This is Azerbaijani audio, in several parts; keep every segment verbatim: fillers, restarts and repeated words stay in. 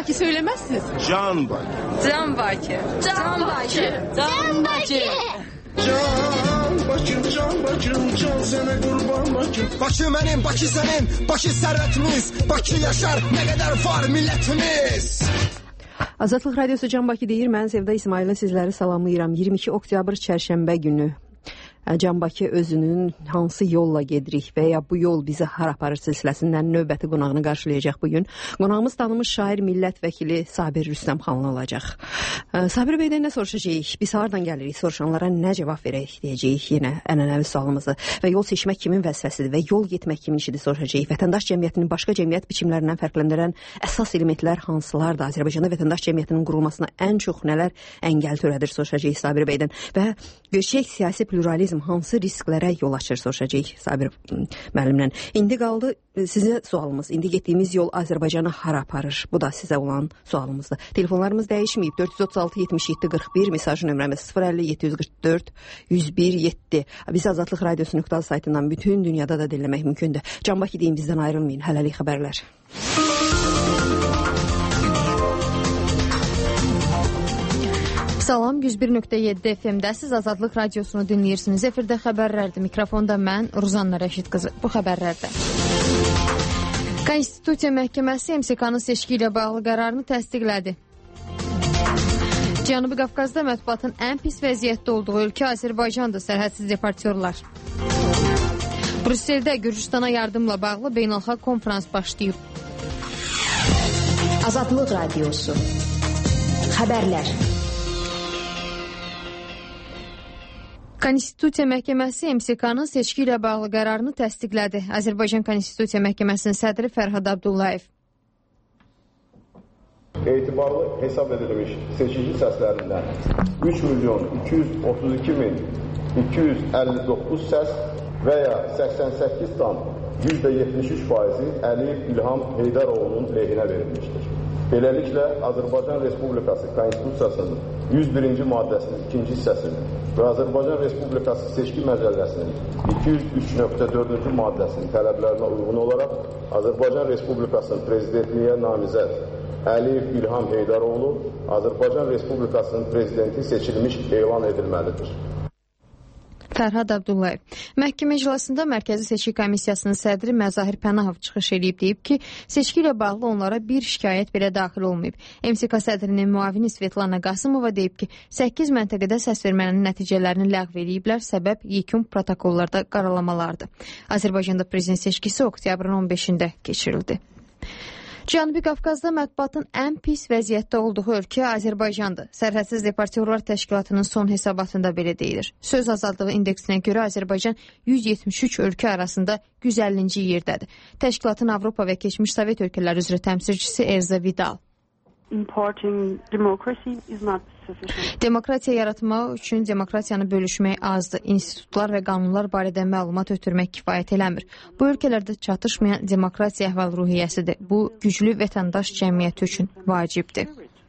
Bakı söylemezsiniz. Can Bakı. Can Bakı. Can Bakı. Can Bakı. Can Bakım, can Bakım, can sene kurban Bakım. Bakı mənim, Bakı sənin, Bakı sərvətimiz, Bakı yaşar, nə qədər var millətimiz. Azadlıq Radiosu Can Bakı deyir, mən Sevda İsmail'lə sizləri salamlayıram. iyirmi iki oktyabr çərşənbə günü Can Bakı özünün hansı yolla gedirik və ya bu yol bizi hara aparır silsiləsindən növbəti qonağını qarşılayacaq bugün. Qonağımız tanınmış şair, millət vəkili Sabir Rüstəmxanlı olacaq. Sabir bəydən nə soruşacağıq? Biz hardan gəlirik? Soruşanlara nə cavab verək deyəcəyik yenə ənənəvi sualımızı. Və yol seçmək kimin vəzifəsidir və yol getmək kimin işidir soruşacağıq. Vətəndaş cəmiyyətinin başqa cəmiyyət biçimlərindən fərqləndirən əsas elementlər hansılardır? Azərbaycanda vətəndaş cəmiyyətinin qurulmasına ən çox nələr əngəl törədir soruşacağıq Sabir bəydən. Və gerçək siyasi pluralizm hansı risklərə yol açır soruşacağıq Sabir müəllimlə. İndi qaldı sizə sualımız. İndi getdiyimiz yol Azərbaycanı hara aparır? Bu da sizə olan sualımızdır. Telefonlarımız dəyişməyib. dörd yüz otuz altı yetmiş yeddi qırx bir mesaj nömrəmiz sıfır əlli yeddi yüz qırx dörd yüz bir yeddi. Bizi Azadlıq Radiosu nöqtəl saytından bütün dünyada da dinləmək mümkündür. Can Bakı deyin, bizdən ayrılmayın. Hələlik xəbərlər. Salam, yüz bir nöqtə yeddi F M-də siz Azadlıq Radiosunu dinləyirsiniz. Efirdə xəbərlərdir. Mikrofonda mən Ruzanna Rəşid qızı. Bu xəbərlərdə Konstitusiya Məhkəməsi M S K-nın seçki ilə bağlı qərarını təsdiqlədi. Cənubi Qafqazda mətbuatın ən pis vəziyyətdə olduğu ölkə Azərbaycandır, sərhədsiz deportyorlar. Brüsseldə Gürcüstana yardımla bağlı beynəlxalq konferans başlayıb. Azadlıq Radiosu xəbərlər. Konstitusiya Məhkəməsi M S K-nın seçki ilə bağlı qərarını təsdiqlədi. Azərbaycan Konstitusiya Məhkəməsinin sədri Fərhad Abdullayev. Etibarlı hesab edilmiş seçici səslərindən üç milyon iki yüz otuz iki min iki yüz əlli doqquz səs və ya səksən səkkiz tam yüzdə yetmiş üç faizi Əliyev İlham Heydaroğlu'nun lehinə verilmişdir. Beləliklə, Azərbaycan Respublikası Konstitusiyasının yüz birinci maddəsinin ikinci hissəsinin və Azərbaycan Respublikası Seçki Məcəlləsinin iki yüz üç nöqtə dördüncü maddəsinin tələblərinə uyğun olaraq Azərbaycan Respublikasının prezidentliyə namizəd Əliyev İlham Heydaroğlu Azərbaycan Respublikasının prezidenti seçilmiş elan edilməlidir. Fərhad Abdullayev. Məhkəmə iclasında Mərkəzi Seçki Komissiyasının sədri Məzahir Pənahov çıxış edib deyib ki, seçki ilə bağlı onlara bir şikayət belə daxil olmayıb. M S K sədrinin müavini Svetlana Qasımova deyib ki, səkkiz məntəqədə səs vermənin nəticələrini ləğv ediblər, səbəb yekun protokollarda qaralamalardır. Azərbaycanda prezident seçkisi oktyabrın on beşində keçirildi. Cənubi Qafqazda mətbuatın ən pis vəziyyətdə olduğu ölkə Azərbaycandır. Sərhədsiz deportyorlar təşkilatının son hesabatında belə deyilir. Söz azadlığı indeksinə görə Azərbaycan yüz yetmiş üç ölkə arasında yüz əllinci yerdədir. Təşkilatın Avropa və keçmiş Sovet ölkələri üzrə təmsilçisi Elza Vidal. Demokratiya yaratmaq üçün demokratiyanı bölüşmək azdır. İnstitutlar və qanunlar barədə məlumat ötürmək kifayət eləmir. Bu ölkələrdə çatışmayan demokratiya əhval-ruhiyyəsidir. Bu, güclü vətəndaş cəmiyyəti üçün vacibdir.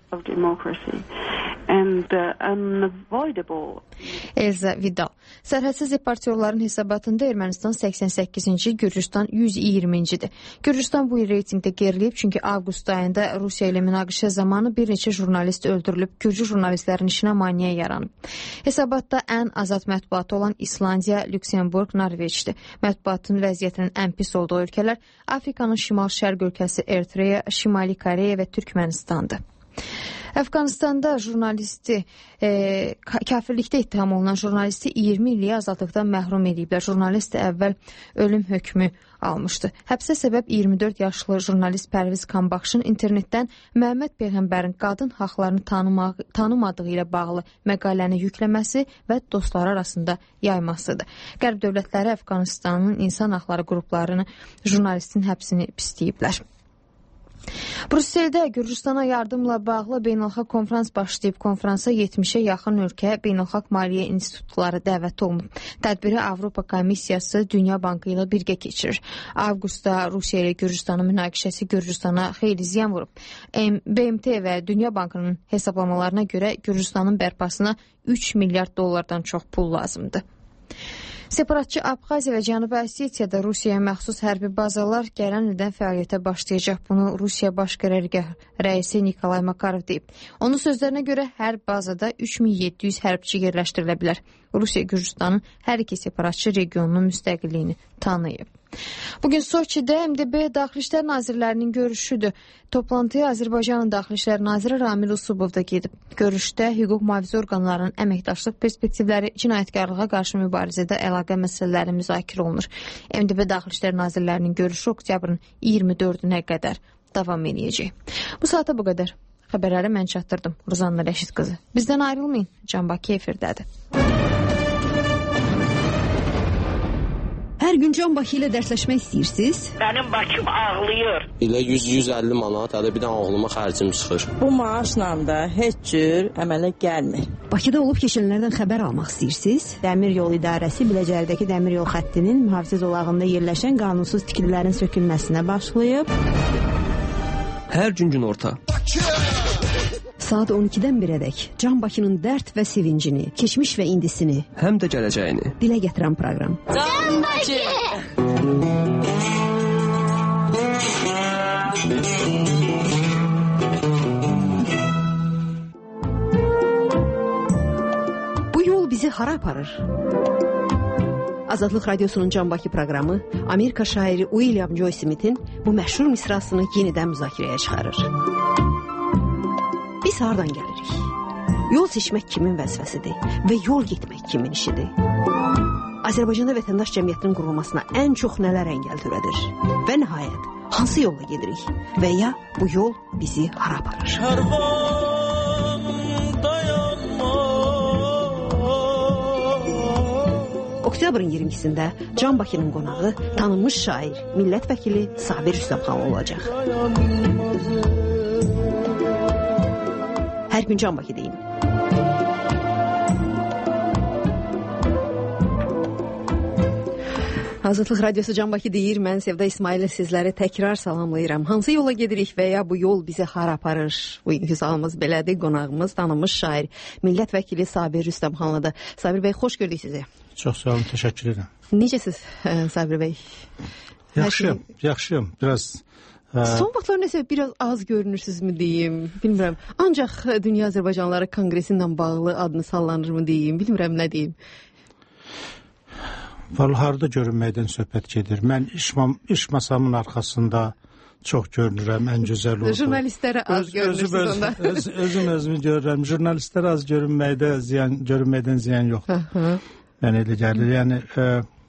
Elza Vidal. Sərhədsiz deportyorların hesabatında Ermənistan səksən səkkizinci, Gürcüstan yüz iyirmincidir. Gürcüstan bu il reytingdə geriləyib, çünki avqust ayında Rusiya ilə münaqişə zamanı bir neçə jurnalist öldürülüb, Gürcü jurnalistlərin işinə maneə yaranıb. Hesabatda ən azad mətbuatı olan İslandiya, Lüksemburq, Norveçdir. Mətbuatın vəziyyətinin ən pis olduğu ölkələr Afrikanın şimal-şərq ölkəsi Eritreya, Şimali Koreya və Türkmenistandır. Əfqanistanda jurnalisti, e, kafirlikdə ittiham olunan jurnalisti iyirmi illiyə azadlıqdan məhrum ediblər. Jurnalist əvvəl ölüm hökmü almışdı. Həbsə səbəb iyirmi dörd yaşlı jurnalist Pərviz Kambaxşın internetdən Məhəmməd Peyğəmbərin qadın haqlarını tanımaq, tanımadığı ilə bağlı məqaləni yükləməsi və dostları arasında yaymasıdır. Qərb dövlətləri Əfqanistanın insan haqları qruplarını jurnalistin həbsini pisləyiblər. Brüsseldə Gürcüstana yardımla bağlı beynəlxalq konferans başlayıb. Konferansa yetmişə yaxın ölkə beynəlxalq maliyyə institutları dəvət olunub. Tədbiri Avropa Komissiyası Dünya Bankı ilə birgə keçirir. Avqustda Rusiya ilə Gürcüstanın münaqişəsi Gürcüstana xeyli ziyan vurub. B M T və Dünya Bankının hesablamalarına görə Gürcüstanın bərpasına üç milyard dollardan çox pul lazımdır. Separatçı Abxaziya və Cənubi Osetiyada Rusiyaya məxsus hərbi bazalar gələn ildən fəaliyyətə başlayacaq. Bunu Rusiya Baş Qərargah rəisi Nikolay Makarov deyib. Onun sözlərinə görə hər bazada üç min yeddi yüz hərbçi yerləşdirilə bilər. Rusiya Gürcüstanın hər iki separatçı regionunun müstəqilliyini tanıyıb. Bugün Soçidə M D B Daxili İşlər Nazirlərinin görüşüdür. Toplantıya Azərbaycanın Daxili İşlər Naziri Ramil Usubov da gedib. Görüşdə hüquq mühafizə orqanlarının əməkdaşlıq perspektivləri, cinayətkarlığa qarşı mübarizədə əlaqə məsələləri müzakirə olunur. M D B Daxili İşlər Nazirlərinin görüşü oktyabrın iyirmi dördünə qədər davam edəcək. Bu saata bu qədər. Xəbərləri mən çatdırdım. Ruzanna Rəşid qızı. Bizdən ayrılmayın. Can Bakı efirdədir. Hər gün Can Bakı ilə dərsləşmək istəyirsiniz? Mənim Bakım ağlayır. İlə yüz yüz əlli manat, hələ bir dənə oğluma xərcim çıxır. Bu maaşla da heç cür əmələ gəlmir. Bakıda olub keçənlərdən xəbər almaq istəyirsiniz? Dəmir yol idarəsi Biləcərdəki dəmir yol xəttinin mühafizə zolağında yerləşən qanunsuz tikililərin sökülməsinə başlayıb. Hər gün günorta. Saat on ikidən birədək Can Bakının dərd və sevincini, keçmiş və indisini, həm də gələcəyini dilə gətirən proqram. Can Bakı! Bu yol bizi hara aparır? Azadlıq Radiosunun Can Bakı proqramı Amerika şairi William Joy Smith'in bu məşhur misrasını yenidən müzakirəyə çıxarır. Biz hardan gəlirik? Yol seçmək kimin vəzifəsidir və yol getmək kimin işidir? Azərbaycanda vətəndaş cəmiyyətinin qurulmasına ən çox nələr əngəl törədir? Və nəhayət, hansı yolla gedirik? Və ya bu yol bizi hara aparır? Oktyabrın iyirmi ikisində Can Bakının qonağı tanınmış şair, millət vəkili Sabir Rüstəmxanlı olacaq. Hər gün Can Bakı deyin. Azadlıq Radiosu Can Bakı deyir, mən Sevda İsmail'lə sizləri təkrar salamlayıram. Hansı yola gedirik və ya bu yol bizi hara aparır? Bugünkü sualımız belədir. Qonağımız tanınmış şair, millət vəkili Sabir Rüstəmxanlıdır. Sabir bəy, xoş gördük sizi. Çox sağ olun, təşəkkür edirəm. Necəsiz Sabir bəy? Yaxşıyım, yaxşıyım. Biraz son vaxtlar nəsə biraz az görünürsünüzmü deyim, bilmirəm. Ancaq Dünya Azərbaycanlıları Konqresindən bağlı adını sallanırmı deyim, bilmirəm nə deyim. Vallahi harda görünməkdən söhbət gedir. Mən iş, iş masamın arxasında çox görünürəm, ən gözəl oldu. Jurnalistlərə az öz, görünürsünüz onda. Öz, özüm özümü görürəm. Jurnalistlərə az görünməkdə ziyan, görünməkdən ziyan yoxdur. Yəni elə gəlir. Yəni e,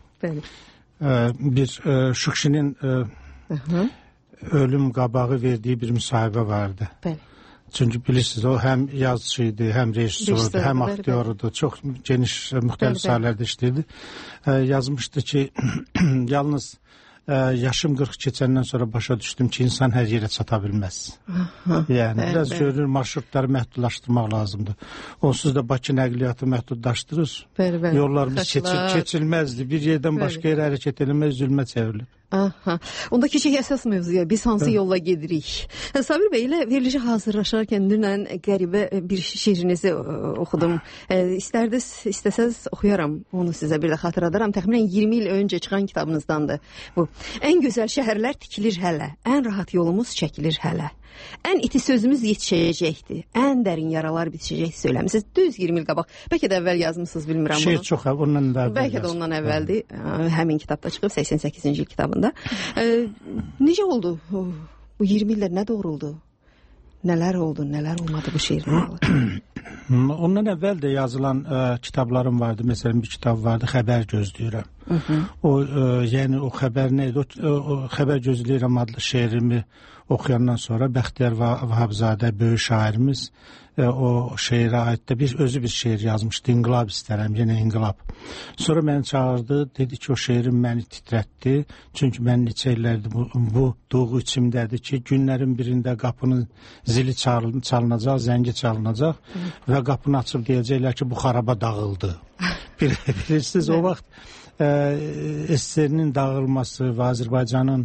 e, bir e, Şükşinin e, ölüm qabağı verdiyi bir müsahibə vardı. Bəli. Çünki bilirsiniz, o həm yazıcıydı, həm rejissordu, həm aktyorudu. Çox geniş, müxtəlif sahələrdə işləyirdi. E, yazmışdı ki, yalnız e, yaşım qırx keçəndən sonra başa düşdüm ki, insan hər yerə çata bilməz. Aha, yəni, bəli, biraz bəli. Görünür, marşrutları məhdudlaşdırmaq lazımdır. Onsuz da Bakı nəqliyyatı məhdudlaşdırır. Bəli, bəli. Yollarımız keçil, keçilməzdir. Bir yerdən bəli. Başqa yerə hərəkət eləmək zülmə çevrilir. Aha. Onda keçək əsas mövzuya. Biz hansı evet. yolla gedirik? Sabir bəy ilə verilişə hazırlaşarkən dünən qəribə bir şeirinizi oxudum. E, istərdiniz, istəsəz oxuyaram. Onu sizə bir də xatırladaram. Təxminən iyirmi il öncə çıxan kitabınızdandır bu. Ən gözəl şəhərlər tikilir hələ. Ən rahat yolumuz çəkilir hələ. Ən iti sözümüz yetişəcəkdir. Ən dərin yaralar bitişəcək söyləmisiniz. Düz iyirmi il qabaq. Bəlkə də əvvəl yazmısınız, bilmirəm bunu. Şeir çox ondan da əvvəl. Bəlkə də ondan əvvəldir. Həmin kitabda çıxıb səksən səkkizinci il kitabında. E, necə oldu? Bu iyirmi ildə nə doğruldu? Nələr oldu, nələr olmadı bu şeirin? Ondan əvvəl də yazılan ə, kitablarım vardı. Məsələn, bir kitab vardı, Xəbər gözləyirəm. Hı -hı. O, ə, yəni o xəbər nə idi? O, o, o Xəbər gözləyirəm adlı şeirimi oxuyandan sonra Bəxtiyar Vahabzadə, böyük şairimiz, e, o şeirə aid də bir özü bir şeir yazmışdı. İnqilab istərəm, yenə inqilab. Sonra məni çağırdı, dedi ki, o şeirim məni titrətdi. Çünki mən neçə illərdir bu, bu duyğu içimdədir ki, günlərin birində qapının zili çalınacaq, zəngi çalınacaq Hı. və qapını açıb deyəcəklər ki, bu xaraba dağıldı. Bilirsiniz, o vaxt e, S S R-nin dağılması və Azərbaycanın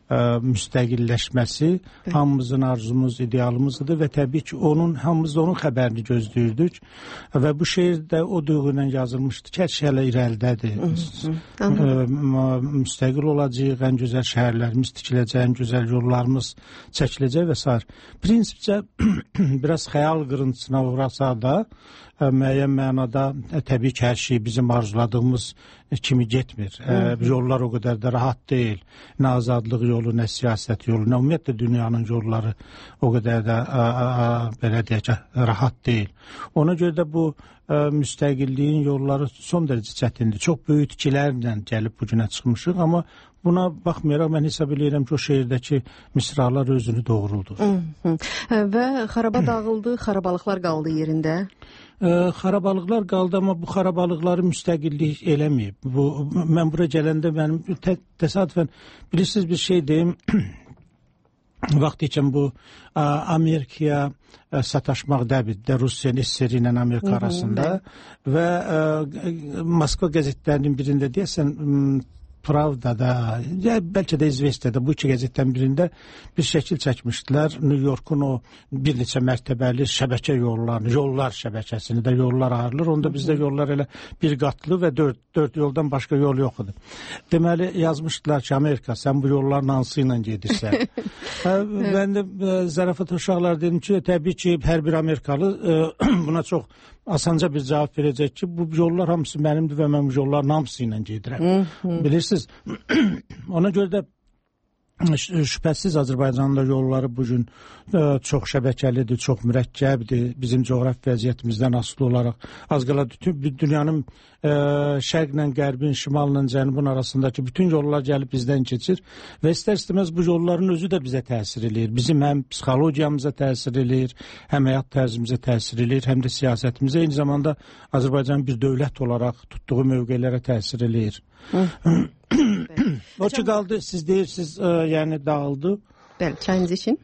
ə, müstəqilləşməsi evet. hamımızın arzumuz, idealımızdır və təbii ki, onun hamımız da onun xəbərini gözləyirdik və bu şeir də o duyğu ilə yazılmışdı ki, hər şey hələ irəlidədir. Ə, müstəqil olacağıq, ən gözəl şəhərlərimiz tikiləcək, ən gözəl yollarımız çəkiləcək və s. Prinsipcə biraz xəyal qırıntısına uğrasa da ə, müəyyən mənada ə, təbii ki, hər şey bizim arzuladığımız kimi getmir. Ə, yollar o qədər də rahat deyil. Nə azadlıq yolu, nə siyasət yolu, nə ümumiyyətlə dünyanın yolları o qədər də ə, ə, belə deyək, rahat deyil. Ona görə də bu ə, müstəqilliyin yolları son dərəcə çətindir. Çox böyük itkilərlə gəlib bu günə çıxmışıq, amma buna baxmayaraq mən hesab edirəm ki, o şeirdəki misralar özünü doğruldur. Hı -hı. Və xaraba dağıldı, xarabalıqlar qaldı yerində. Ə, xarabalıqlar qaldı, amma bu xarabalıqları müstəqillik eləməyib. Bu, mən bura gələndə mənim tə, təsadüfən bilirsiniz bir şey deyim, vaxt ikən bu ə, Amerikaya ə, sataşmaq dəbiddə Rusiya S S R ilə Amerika arasında və ə, Moskva qəzetlərinin birində deyəsən Pravda'da, ya bəlkə də İzvestiyada bu iki qəzetdən birində bir şəkil çəkmişdilər. New York'un o bir neçə mərtəbəli şəbəkə yollarını, yollar şəbəkəsini də yollar ayrılır. Onda bizdə yollar elə bir qatlı və dörd, dörd yoldan başqa yol yox idi. Deməli yazmışdılar ki, Amerika sən bu yolların hansı ilə gedirsən? Mən də zarafat uşaqlar dedim ki, təbii ki, hər bir Amerikalı buna çox asanca bir cavab verəcək ki, bu yollar hamısı mənimdir və mən bu yolların hamısı ilə gedirəm. Bilirsiniz, ona görə də şübhəsiz Azərbaycanın yolları bugün ə, çox şəbəkəlidir, çox mürəkkəbdir. Bizim coğrafi vəziyyətimizdən asılı olaraq az qala bütün dünyanın ə, şərqlə, qərbin, şimalla, cənubun arasındakı bütün yollar gəlib bizdən keçir və istər-istəməz bu yolların özü də bizə təsir eləyir. Bizim həm psixologiyamıza təsir eləyir, həm həyat tərzimizə təsir eləyir, həm də siyasətimizə, eyni zamanda Azərbaycan bir dövlət olaraq tutduğu mövqelərə təsir eləyir. O ki qaldı, siz deyirsiniz, ə, yəni dağıldı. Bəli, çayınız için.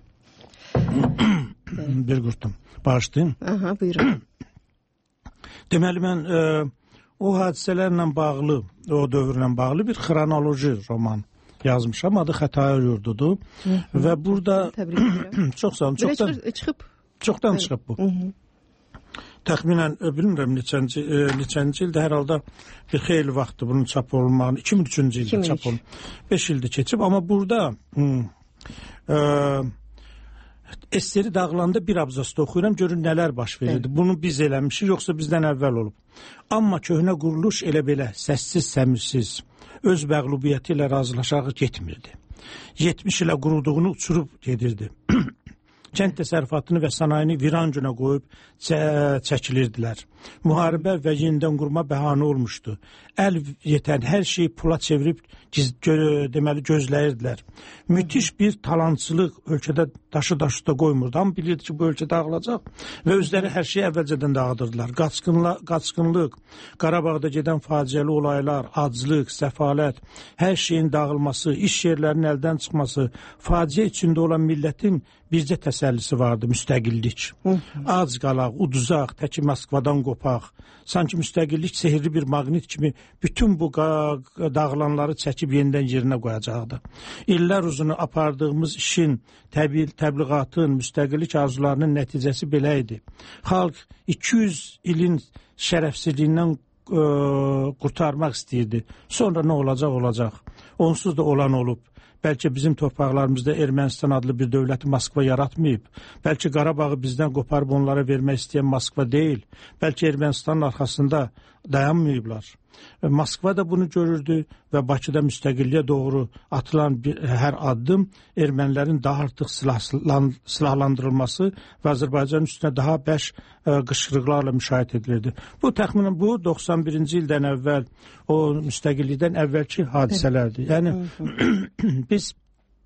Bir qurtum. Bağışlayın. Aha, buyurun. Deməli, mən ə, o hadisələrlə bağlı, o dövrlə bağlı bir xronoloji roman yazmışam. Adı Xətai Yurdudur. Və burada çox sağ olun. Çoxdan, çıxıb. Çoxdan çıxıb bu. Hı -hı. Təxminən, bilmirəm, neçənci, e, neçənci ildə hər halda bir xeyli vaxtdır bunun çap olunmağını, iki min üçüncü ildə çap olunmağını, beş ildə keçib, amma burada e, Esteri dağılanda bir abzasda oxuyuram, görün nələr baş verirdi. Evet. Bunu biz eləmişik, yoxsa bizdən əvvəl olub. Amma köhnə quruluş elə belə səssiz, səmirsiz, öz məğlubiyyəti ilə razılaşağı getmirdi. yetmiş ilə quruduğunu uçurub gedirdi. Kənd təsərrüfatını və sənayini viran günə qoyub çə çəkilirdilər. Müharibə və yenidən qurma bəhanə olmuşdu. Əl yetən hər şeyi pula çevirib giz, gö deməli gözləyirdilər. Müthiş bir talançılıq ölkədə daşı daşı da qoymurdu. Amma bilirdi ki, bu ölkə dağılacaq və özləri hər şeyi əvvəlcədən dağıdırdılar. Qaçqınla, qaçqınlıq, Qarabağda gedən faciəli olaylar, aclıq, səfalət, hər şeyin dağılması, iş yerlərinin əldən çıxması, faciə içində olan millətin bircə təsəllisi vardı, müstəqillik. Az qalaq, uduzaq, təki Moskvadan qopaq. Sanki müstəqillik sehirli bir maqnit kimi bütün bu dağılanları çəkib yenidən yerinə qoyacaqdı. İllər uzunu apardığımız işin, təbii təbliğatın, müstəqillik arzularının nəticəsi belə idi. Xalq iki yüz ilin şərəfsizliyindən ə, qurtarmaq istəyirdi. Sonra nə olacaq, olacaq. Onsuz da olan olub. Bəlkə bizim torpaqlarımızda Ermənistan adlı bir dövləti Moskva yaratmayıb. Bəlkə Qarabağı bizdən qoparıb onlara vermək istəyən Moskva deyil. Bəlkə Ermənistanın arxasında dayanmayıblar. Moskva da bunu görürdü və Bakıda müstəqilliyə doğru atılan bir, hər addım ermənilərin daha artıq silahlan, silahlandırılması və Azərbaycanın üstünə daha bəş ə, qışqırıqlarla müşahidə edilirdi. Bu təxminən bu doxsan birinci ildən əvvəl, o müstəqillikdən əvvəlki hadisələrdir. Yəni biz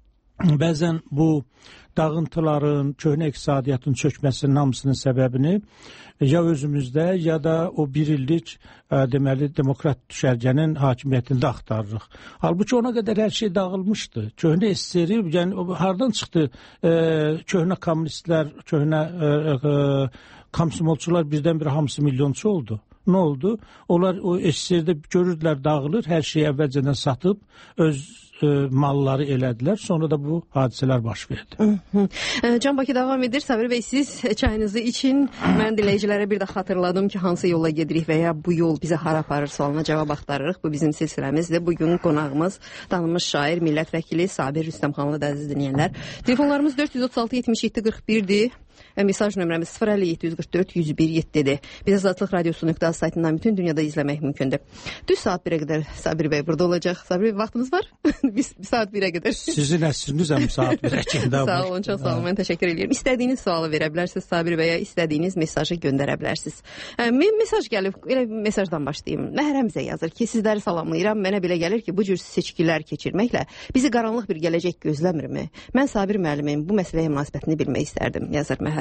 bəzən bu dağıntıların, köhnə iqtisadiyyatın çökməsinin hamısının səbəbini ya özümüzdə, ya da o bir illik ə, deməli demokrat düşərgənin hakimiyyətində axtarırıq. Halbuki ona qədər hər şey dağılmışdı. Köhnə S S R, yəni hardan çıxdı ə, köhnə kommunistlər, köhnə ə, ə, komsomolçular birdən-birə hamısı milyonçu oldu. nə oldu? Onlar o eşitlərdə görürdülər dağılır, hər şeyi əvvəlcədən satıb öz ə, malları elədilər. Sonra da bu hadisələr baş verdi. Can Bakı davam edir. Sabir bəy, siz çayınızı için mən dinləyicilərə bir də xatırladım ki, hansı yolla gedirik və ya bu yol bizə hara aparır sualına cavab axtarırıq. Bu bizim silsiləmizdir. Bugün qonağımız tanınmış şair, millət vəkili Sabir Rüstəmxanlı da əziz dinləyənlər. Telefonlarımız dörd yüz otuz altı yetmiş yeddi qırx birdir. Mesaj nömrəmiz sıfır əlli yeddi yüz qırx dörd yüz bir yeddidir. Biz Azadlıq Radiosu nöqtə az saytından bütün dünyada izləmək mümkündür. Düz saat birə qədər Sabir bəy burada olacaq. Sabir bəy, vaxtımız var? Biz bir saat birə qədər. Sizin əsriniz həm saat birə kimi. Sağ olun, çox sağ olun. Mən təşəkkür edirəm. İstədiyiniz sualı verə bilərsiniz Sabir bəyə, istədiyiniz mesajı göndərə bilərsiniz. Mən mesaj gəlib, elə mesajdan başlayayım. Məhrəmizə yazır ki, sizləri salamlayıram. Mənə belə gəlir ki, bu cür seçkilər keçirməklə bizi qaranlıq bir gələcək gözləmirmi? Mən Sabir müəllimin bu məsələyə münasibətini bilmək istərdim, yazır Məhərrəm.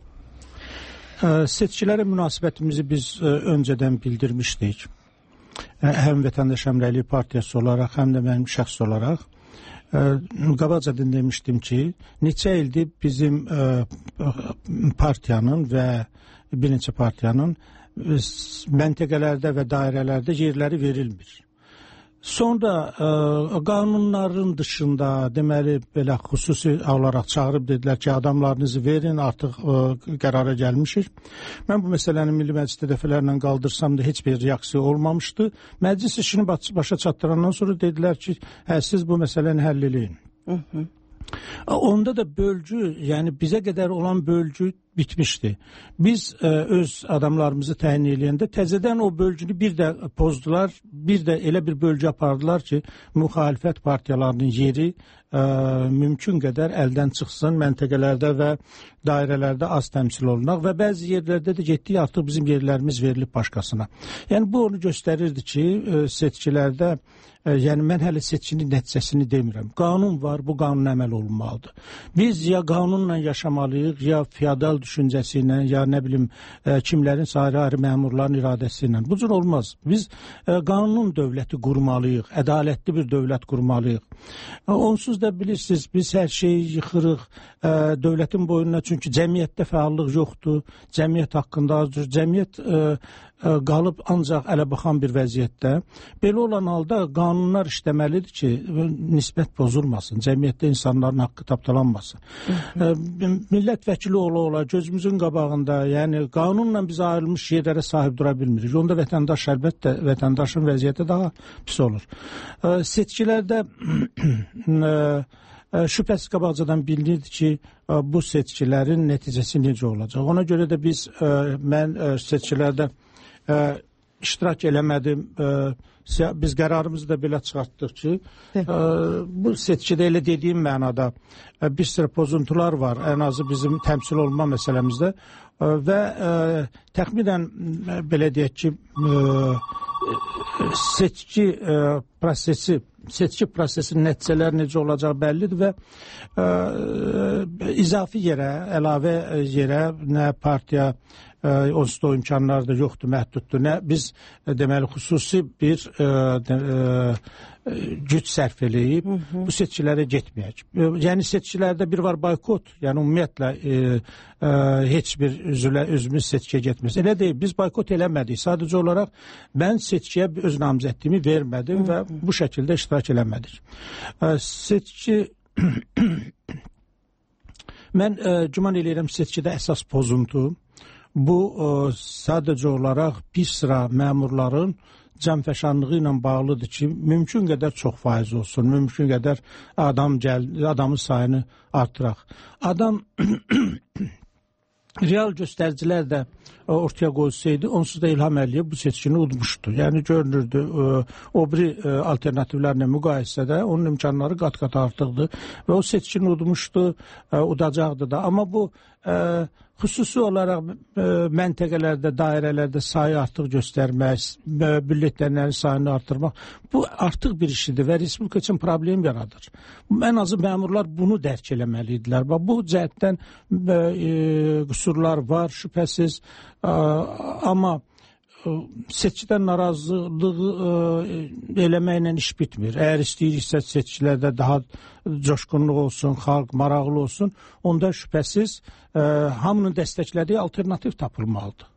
Seçkilərə münasibətimizi biz ə, öncədən bildirmişdik. Ə, həm Vətəndaş Əmrəliyi Partiyası olaraq, həm də mənim şəxs olaraq. Ə, qabaqcadan demişdim ki, neçə ildir bizim ə, partiyanın və bir neçə partiyanın ə, məntəqələrdə və dairələrdə yerləri verilmir. Sonra ə, qanunların dışında, deməli, belə xüsusi olaraq çağırıb dedilər ki, adamlarınızı verin, artıq ə, qərara gəlmişik. Mən bu məsələni Milli Məclisdə dəfələrlə qaldırsam da heç bir reaksiya olmamışdı. Məclis işini başa çatdırandan sonra dedilər ki, hə, siz bu məsələni həll eləyin. Hı -hı. Onda da bölgü, yəni bizə qədər olan bölgü bitmişdi. Biz ə, öz adamlarımızı təyin eləyəndə təzədən o bölgünü bir də pozdular, bir də elə bir bölgü apardılar ki, müxalifət partiyalarının yeri ə, mümkün qədər əldən çıxsın, məntəqələrdə və dairələrdə az təmsil olunaq və bəzi yerlərdə də getdik, artıq bizim yerlərimiz verilib başqasına. Yəni bu onu göstərirdi ki, ə, seçkilərdə ə, yəni mən hələ seçkinin nəticəsini demirəm. Qanun var, bu qanun əməl olunmalıdır. Biz ya qanunla yaşamalıyıq, ya feodal düşüncəsi ilə, ya nə bilim ə, kimlərin ayrı-ayrı məmurların iradəsi ilə. Bu cür olmaz. Biz ə, qanun dövləti qurmalıyıq, ədalətli bir dövlət qurmalıyıq. Ə, onsuz da bilirsiniz, biz hər şeyi yıxırıq ə, dövlətin boynuna, çünki cəmiyyətdə fəallıq yoxdur, cəmiyyət haqqında azdır, cəmiyyət ə, ə, qalıb ancaq ələ baxan bir vəziyyətdə. Belə olan halda qanunlar işləməlidir ki, nisbət pozulmasın, cəmiyyətdə insanların haqqı tapdalanmasın. Ə, millət vəkili ola-ola gözümüzün qabağında, yəni qanunla bizə ayrılmış yerlərə sahib dura bilmirik. Onda vətəndaş əlbəttə, vətəndaşın vəziyyəti daha pis olur. Ə, seçkilərdə ə, şübhəsiz qabaqcadan bilinirdi ki, bu seçkilərin nəticəsi necə olacaq. Ona görə də biz, mən seçkilərdə iştirak eləmədim, biz qərarımızı da belə çıxartdıq ki, bu seçkidə elə dediyim mənada bir sıra pozuntular var, ən azı bizim təmsil olma məsələmizdə və təxminən belə deyək ki, seçki prosesi, seçki prosesinin nəticələri necə olacaq bəllidir və ə, izafi yerə, əlavə yerə nə partiya onsuz da o imkanlar da yoxdur, məhduddur. Nə biz deməli xüsusi bir ə, ə, güc sərf eləyib hı -hı. bu seçkilərə getməyək. Yəni seçkilərdə bir var boykot, yəni ümumiyyətlə ə, ə, heç bir üzrə özümüz seçkiyə getməz. Elə deyil, biz boykot eləmədik. Sadəcə olaraq mən seçkiyə öz namizədliyimi vermədim hı -hı. və bu şəkildə iştirak eləmədik. Ə, seçki mən ə, güman eləyirəm seçkidə əsas pozuntu bu ə, sadəcə olaraq bir sıra məmurların cəmfəşanlığı ilə bağlıdır ki, mümkün qədər çox faiz olsun, mümkün qədər adam gəl, adamın sayını artıraq. Adam real göstəricilər də ortaya qoysaydı, onsuz da İlham Əliyev bu seçkini udmuşdu. Yəni görünürdü, ə, o biri ə, alternativlərlə müqayisədə onun imkanları qat-qat artıqdı və o seçkini udmuşdu, ə, udacaqdı da. Amma bu ə, xüsusi olaraq ə, məntəqələrdə, dairələrdə sayı artıq göstərmək, bülletlərin sayını artırmaq, bu artıq bir işidir və Respublika üçün problem yaradır. Ən azı məmurlar bunu dərk eləməlidirlər. Bu cəhətdən ə, ə, qüsurlar var, şübhəsiz, ə, amma seçkidən narazılığı ə, eləməklə iş bitmir. Əgər istəyiriksə seçkilərdə daha coşqunluq olsun, xalq maraqlı olsun, onda şübhəsiz ə, hamının dəstəklədiyi alternativ tapılmalıdır.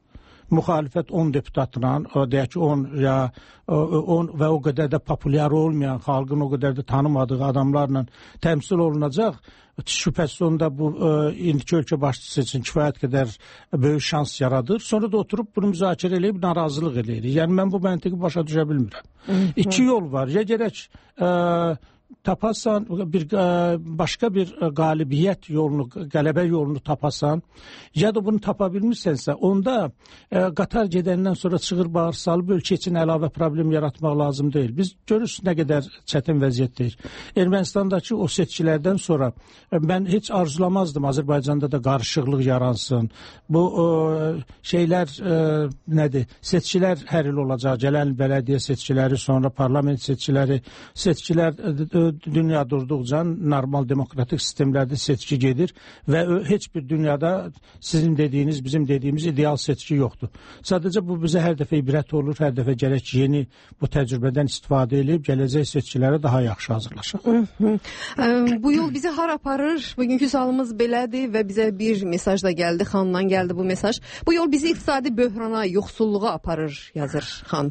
müxalifət on deputatla, o deyək ki on ya on və o qədər də populyar olmayan, xalqın o qədər də tanımadığı adamlarla təmsil olunacaq. Şübhəsiz onda bu indiki ölkə başçısı üçün kifayət qədər böyük şans yaradır. Sonra da oturub bunu müzakirə eləyib narazılıq eləyirik. Yəni mən bu məntiqi başa düşə bilmirəm. İki yol var. Ya gərək ə, tapasan bir ə, başqa bir qalibiyyət yolunu, qələbə yolunu tapasan, ya da bunu tapa bilmirsənsə, onda ə, qatar gedəndən sonra çığır bağır salıb ölkə üçün əlavə problem yaratmaq lazım deyil. Biz görürsünüz nə qədər çətin vəziyyətdəyik. Ermənistandakı o seçkilərdən sonra ə, mən heç arzulamazdım Azərbaycanda da qarışıqlıq yaransın. Bu ə, şeylər ə, nədir? Seçkilər hər il olacaq. Gələn bələdiyyə seçkiləri, sonra parlament seçkiləri, seçkilər ə, dünya durduqca normal demokratik sistemlərdə seçki gedir və heç bir dünyada sizin dediyiniz, bizim dediyimiz ideal seçki yoxdur. Sadəcə bu bizə hər dəfə ibrət olur, hər dəfə gərək yeni bu təcrübədən istifadə edib gələcək seçkilərə daha yaxşı hazırlaşaq. Bu yol bizi hara aparır? Bugünkü sualımız belədir və bizə bir mesaj da gəldi, xanımdan gəldi bu mesaj. Bu yol bizi iqtisadi böhrana, yoxsulluğa aparır, yazır xan.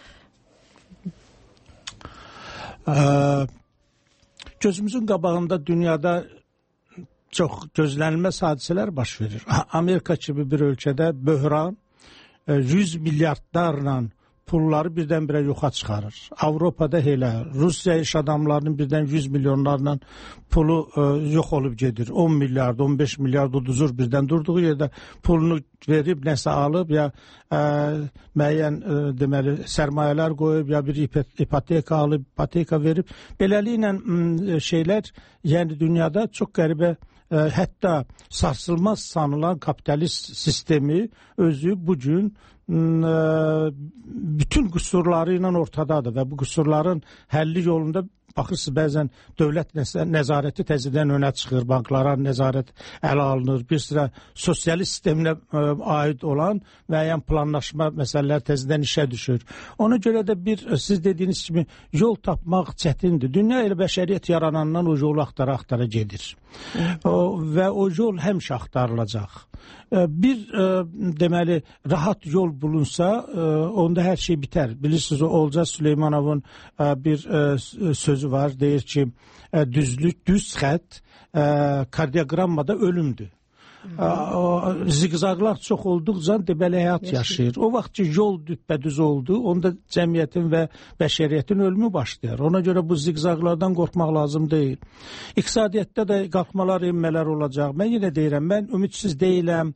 Ə Gözümüzün qabağında dünyada çox gözlənilməz hadisələr baş verir. Amerika kimi bir ölkədə böhran yüz milyardlarla pulları birdən-birə yoxa çıxarır. Avropada elə, Rusiya iş adamlarının birdən yüz milyonlarla pulu ə, yox olub gedir. on milyard, on beş milyard uduzur birdən durduğu yerdə pulunu verib nəsə alıb ya ə, müəyyən ə, deməli sərmayələr qoyub ya bir ipoteka alıb, ipoteka verib. Beləliklə ə, şeylər, yəni dünyada çox qəribə ə, hətta sarsılmaz sanılan kapitalist sistemi özü bugün bütün qüsurları ilə ortadadır və bu qüsurların həlli yolunda baxırsınız, bəzən dövlət nəzarəti təzədən önə çıxır, banklara nəzarət ələ alınır, bir sıra sosialist sisteminə ə, aid olan müəyyən planlaşma məsələlər təzədən işə düşür. Ona görə də bir, siz dediyiniz kimi yol tapmaq çətindir. Dünya elə bəşəriyyət yaranandan o yolu axtara-axtara gedir. O, və o yol həmişə axtarılacaq. Bir ə, deməli rahat yol bulunsa ə, onda hər şey bitər. Bilirsiniz, o Olcay Süleymanovun ə, bir ə, sözü var, deyir ki ə, düzlük, düz xətt ə, kardioqrammada ölümdür. Ziqzaqlar çox olduqca deməli həyat yaşayır. O vaxt ki yol düppədüz oldu, onda cəmiyyətin və bəşəriyyətin ölümü başlayır. Ona görə bu ziqzaqlardan qorxmaq lazım deyil. İqtisadiyyatda da qalxmalar, enmələr olacaq. Mən yenə deyirəm, mən ümidsiz deyiləm.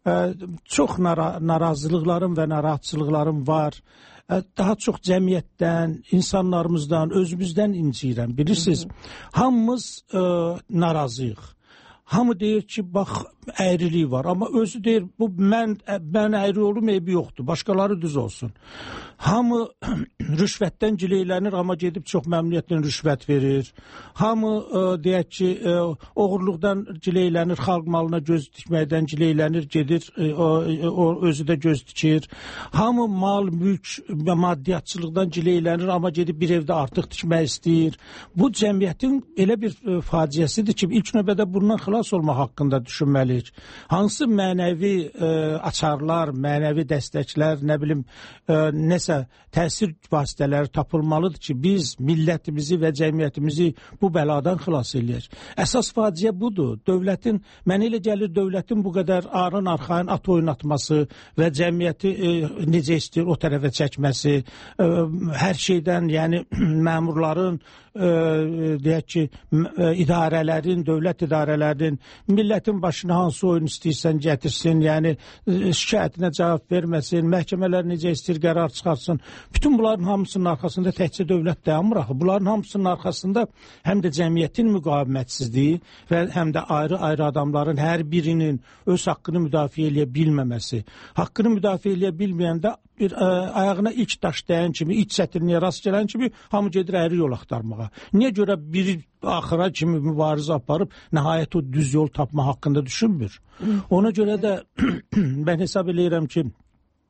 Çox narazılıqlarım və narahatçılıqlarım var. Daha çox cəmiyyətdən, insanlarımızdan, özümüzdən inciyirəm. Bilirsiniz, hamımız ə, narazıyıq. Hamı deyir ki, bax, əyrilik var. Amma özü deyir, bu mən, mən əyri olum, eybi yoxdur. Başqaları düz olsun. Hamı rüşvətdən gileylənir, amma gedib çox məmnuniyyətlə rüşvət verir. Hamı ə, deyək ki, ə, oğurluqdan gileylənir, xalq malına göz dikməkdən gileylənir, gedir, ə, o, o özü də göz dikir. Hamı mal, mülk və maddiyyatçılıqdan gileylənir, amma gedib bir evdə artıq tikmək istəyir. Bu cəmiyyətin elə bir ə, faciəsidir ki, ilk növbədə bundan xilas olmaq haqqında düşünməliyik. Hansı mənəvi ə, açarlar, mənəvi dəstəklər, nə bilim, ə, nəsə təsir vasitələri tapılmalıdır ki, biz millətimizi və cəmiyyətimizi bu bəladan xilas eləyək. Əsas faciə budur. Dövlətin, mənə elə gəlir, dövlətin bu qədər arın arxayın at oynatması və cəmiyyəti e, necə istəyir o tərəfə çəkməsi, e, hər şeydən, yəni məmurların, e, deyək ki, e, idarələrin, dövlət idarələrinin millətin başına hansı oyun istəyirsən gətirsin, yəni e, şikayətinə cavab verməsin, məhkəmələr necə istəyir qərar çıxarsın. Bütün bunların hamısının arxasında təkcə dövlət dayanmır axı. Bunların hamısının arxasında həm də cəmiyyətin müqavimmətsizliyi və həm də ayrı-ayrı adamların hər birinin öz haqqını müdafiə eləyə bilməməsi. Haqqını müdafiə eləyə bilməyəndə bir ə, ayağına ilk daş dəyən kimi, ilk çətinliyə rast gələn kimi hamı gedir əyri yol axtarmağa. Niyə görə biri axıra kimi mübarizə aparıb nəhayət o düz yol tapma haqqında düşünmür? Ona görə də mən hesab eləyirəm ki,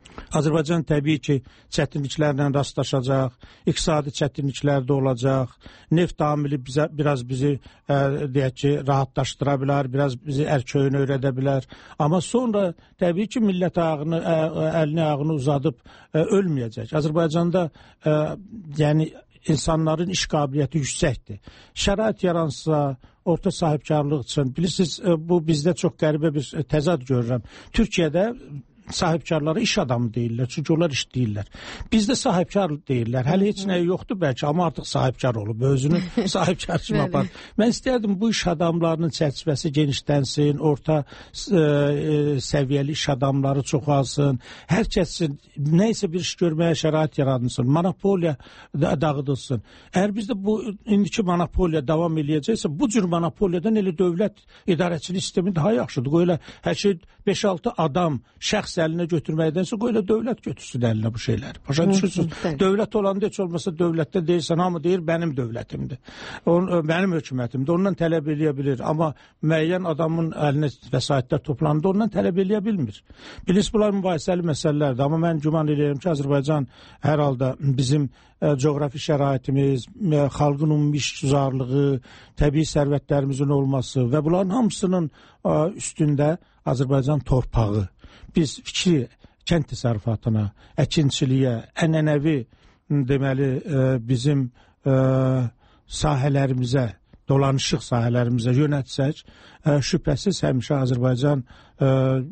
Azərbaycan təbii ki, çətinliklərlə rastlaşacaq, iqtisadi çətinliklər də olacaq, neft amili bizə, biraz bizi ə, deyək ki, rahatlaşdıra bilər, biraz bizi ərköyünə öyrədə bilər. Amma sonra təbii ki, millət ayağını, ə, əlini ayağını uzadıb ə, ölməyəcək. Azərbaycanda ə, yəni insanların iş qabiliyyəti yüksəkdir. Şərait yaransa, orta sahibkarlıq üçün, bilirsiniz, bu bizdə çox qəribə bir təzad görürəm. Türkiyədə sahibkarlara iş adamı deyirlər, çünki onlar işləyirlər. Bizdə sahibkar deyirlər. Hələ heç nəyi yoxdur bəlkə, amma artıq sahibkar olub, özünü sahibkar kimi apar. Mən istərdim bu iş adamlarının çərçivəsi genişlənsin, orta e, e, səviyyəli iş adamları çoxalsın, hər kəsin nəysə bir iş görməyə şərait yaradınsın, monopoliya dağıdılsın. Əgər bizdə bu indiki monopoliya davam eləyəcəksə, bu cür monopoliyadan elə dövlət idarəçilik sistemi daha yaxşıdır. Qoyla hər şey beş altı adam, şəxs əlinə götürməkdənsə, qoyla dövlət götürsün əlinə bu şeyləri. Başa düşürsünüz? Dövlət olanda heç olmasa dövlətdə deyirsən, hamı deyir, mənim dövlətimdir. Onun, mənim hökumətimdir. Ondan tələb eləyə bilir. Amma müəyyən adamın əlinə vəsaitlər toplandı, ondan tələb eləyə bilmir. Bilirsiniz, bunlar mübahisəli məsələlərdir. Amma mən güman edirəm ki, Azərbaycan hər halda bizim ə, coğrafi şəraitimiz, ə, xalqın ümumi işgüzarlığı, təbii sərvətlərimizin olması və bunların hamısının ə, üstündə Azərbaycan torpağı. Biz fikri kənd təsərrüfatına, əkinçiliyə, ənənəvi deməli bizim ə, sahələrimizə, dolanışıq sahələrimizə yönətsək, ə, şübhəsiz həmişə Azərbaycan ə,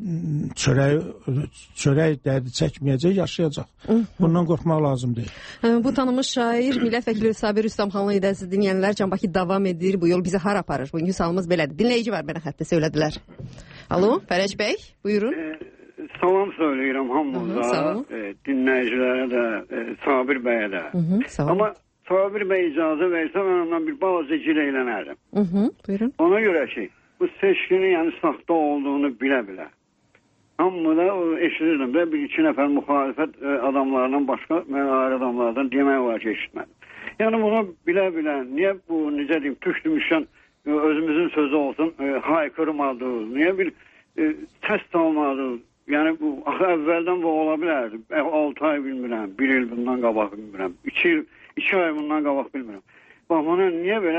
çörək, çörək dərdi çəkməyəcək, yaşayacaq. Bundan qorxmaq lazım deyil. Bu tanınmış şair, millət vəkili Sabir Rüstəmxanlı idi, əziz dinləyənlər. Canbakı davam edir. Bu yol bizi hara aparır? Bugünkü sualımız belədir. Dinləyici var mənə xəttə, söylədilər. Alo, Fərəc bəy, buyurun. Salam söyləyirəm hamımıza, e, dinləyicilərə də, e, Sabir bəyə də. Hı -hı, amma Sabir bəy icazə versə, mən ondan bir balaca gileylənərdim. Buyurun. Ona görə ki, bu seçkinin yəni saxta olduğunu bilə-bilə. Amma da eşidirdim də bir iki nəfər müxalifət e, adamlarından başqa, mən ayrı adamlardan demək var ki, eşitmədim. Yəni bunu bilə-bilə, niyə bu, necə deyim, tüşdümüşən e, özümüzün sözü olsun, e, haykırmadı, niyə bir e, təst almadı. Yəni bu, axı əvvəldən bu ola bilərdi. altı ay bilmirəm, bir il bundan qabaq bilmirəm, iki il, iki ay bundan qabaq bilmirəm. Bax, bana niyə belə,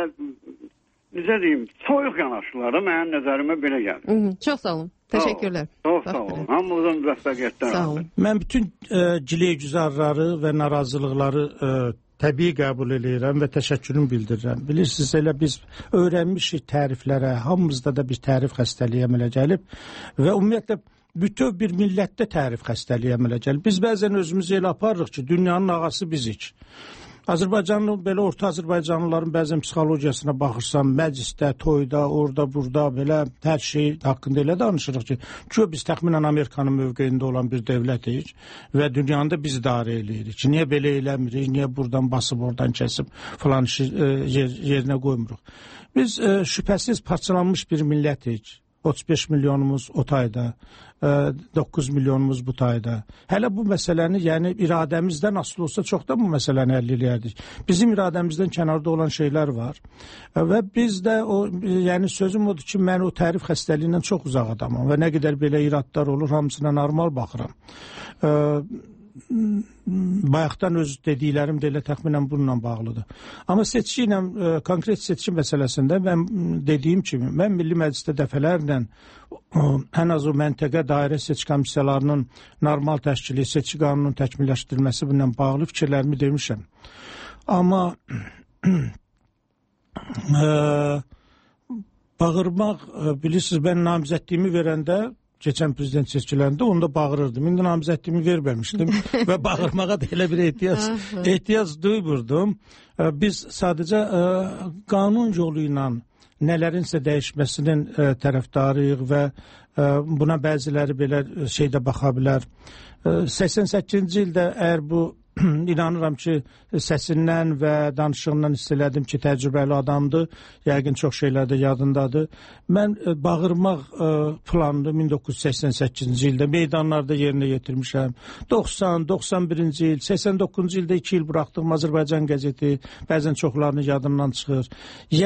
necə deyim, soyuq yanaşırlar da, mənim nəzərimə belə gəlir. Hı -hı, çox sağ olun, təşəkkürlər. Çox sağ olun, hamımızın müvəffəqiyyətdən sağ olun. Mən bütün e, gileygüzarları və narazılıqları e, təbii qəbul edirəm və təşəkkürümü bildirirəm. Bilirsiniz, elə biz öyrənmişik təriflərə, hamımızda da bir tərif xəstəliyi əmələ gəlib və ümumiyyətlə bütöv bir millətdə tərif xəstəliyi əmələ gəlib. Biz bəzən özümüzü elə aparırıq ki, dünyanın ağası bizik. Azərbaycanlı, belə orta Azərbaycanlıların bəzən psixologiyasına baxırsan, məclisdə, toyda, orada, burada, belə hər şey haqqında elə danışırıq ki, ki biz təxminən Amerikanın mövqeyində olan bir dövlətik və dünyanı da biz idarə eləyirik ki, niyə belə eləmirik, niyə buradan basıb, oradan kəsib, falan işi e, yer, yerinə qoymuruq. Biz e, şübhəsiz parçalanmış bir millətik. otuz beş milyonumuz o tayda, doqquz milyonumuz bu tayda. Hələ bu məsələni, yəni iradəmizdən asılı olsa çoxdan bu məsələni həll eləyərdik. Bizim iradəmizdən kənarda olan şeylər var və biz də o, yəni sözüm odur ki, mən o tərif xəstəliyindən çox uzaq adamam və nə qədər belə iradlar olur, hamısına normal baxıram. Bayaqdan öz dediklərim də elə təxminən bununla bağlıdır. Amma seçki ilə, e, konkret seçki məsələsində mən dediyim kimi, mən Milli Məclisdə dəfələrlə ən az o məntəqə dairə seçki komissiyalarının normal təşkili, seçki qanununun təkmilləşdirilməsi bununla bağlı fikirlərimi demişəm. Amma e, bağırmaq, e, bilirsiniz, mən namizədliyimi verəndə keçən prezident seçkilərində onda bağırırdım. İndi namizədliyimi verməmişdim və bağırmağa da elə bir ehtiyac, ehtiyac duymurdum. Biz sadəcə qanun yolu ilə nələrinsə dəyişməsinin tərəfdarıyıq və buna bəziləri belə şeydə baxa bilər. səksən səkkizinci ildə əgər bu inanıram ki, səsindən və danışığından hiss elədim ki, təcrübəli adamdır. Yəqin çox şeylər də yadındadır. Mən bağırmaq planını min doqquz yüz səksən səkkizinci ildə meydanlarda yerinə yetirmişəm. doxsan, doxsan birinci il, səksən doqquzuncu ildə iki il buraxdığım Azərbaycan qəzeti, bəzən çoxlarını yadımdan çıxır. Yəni,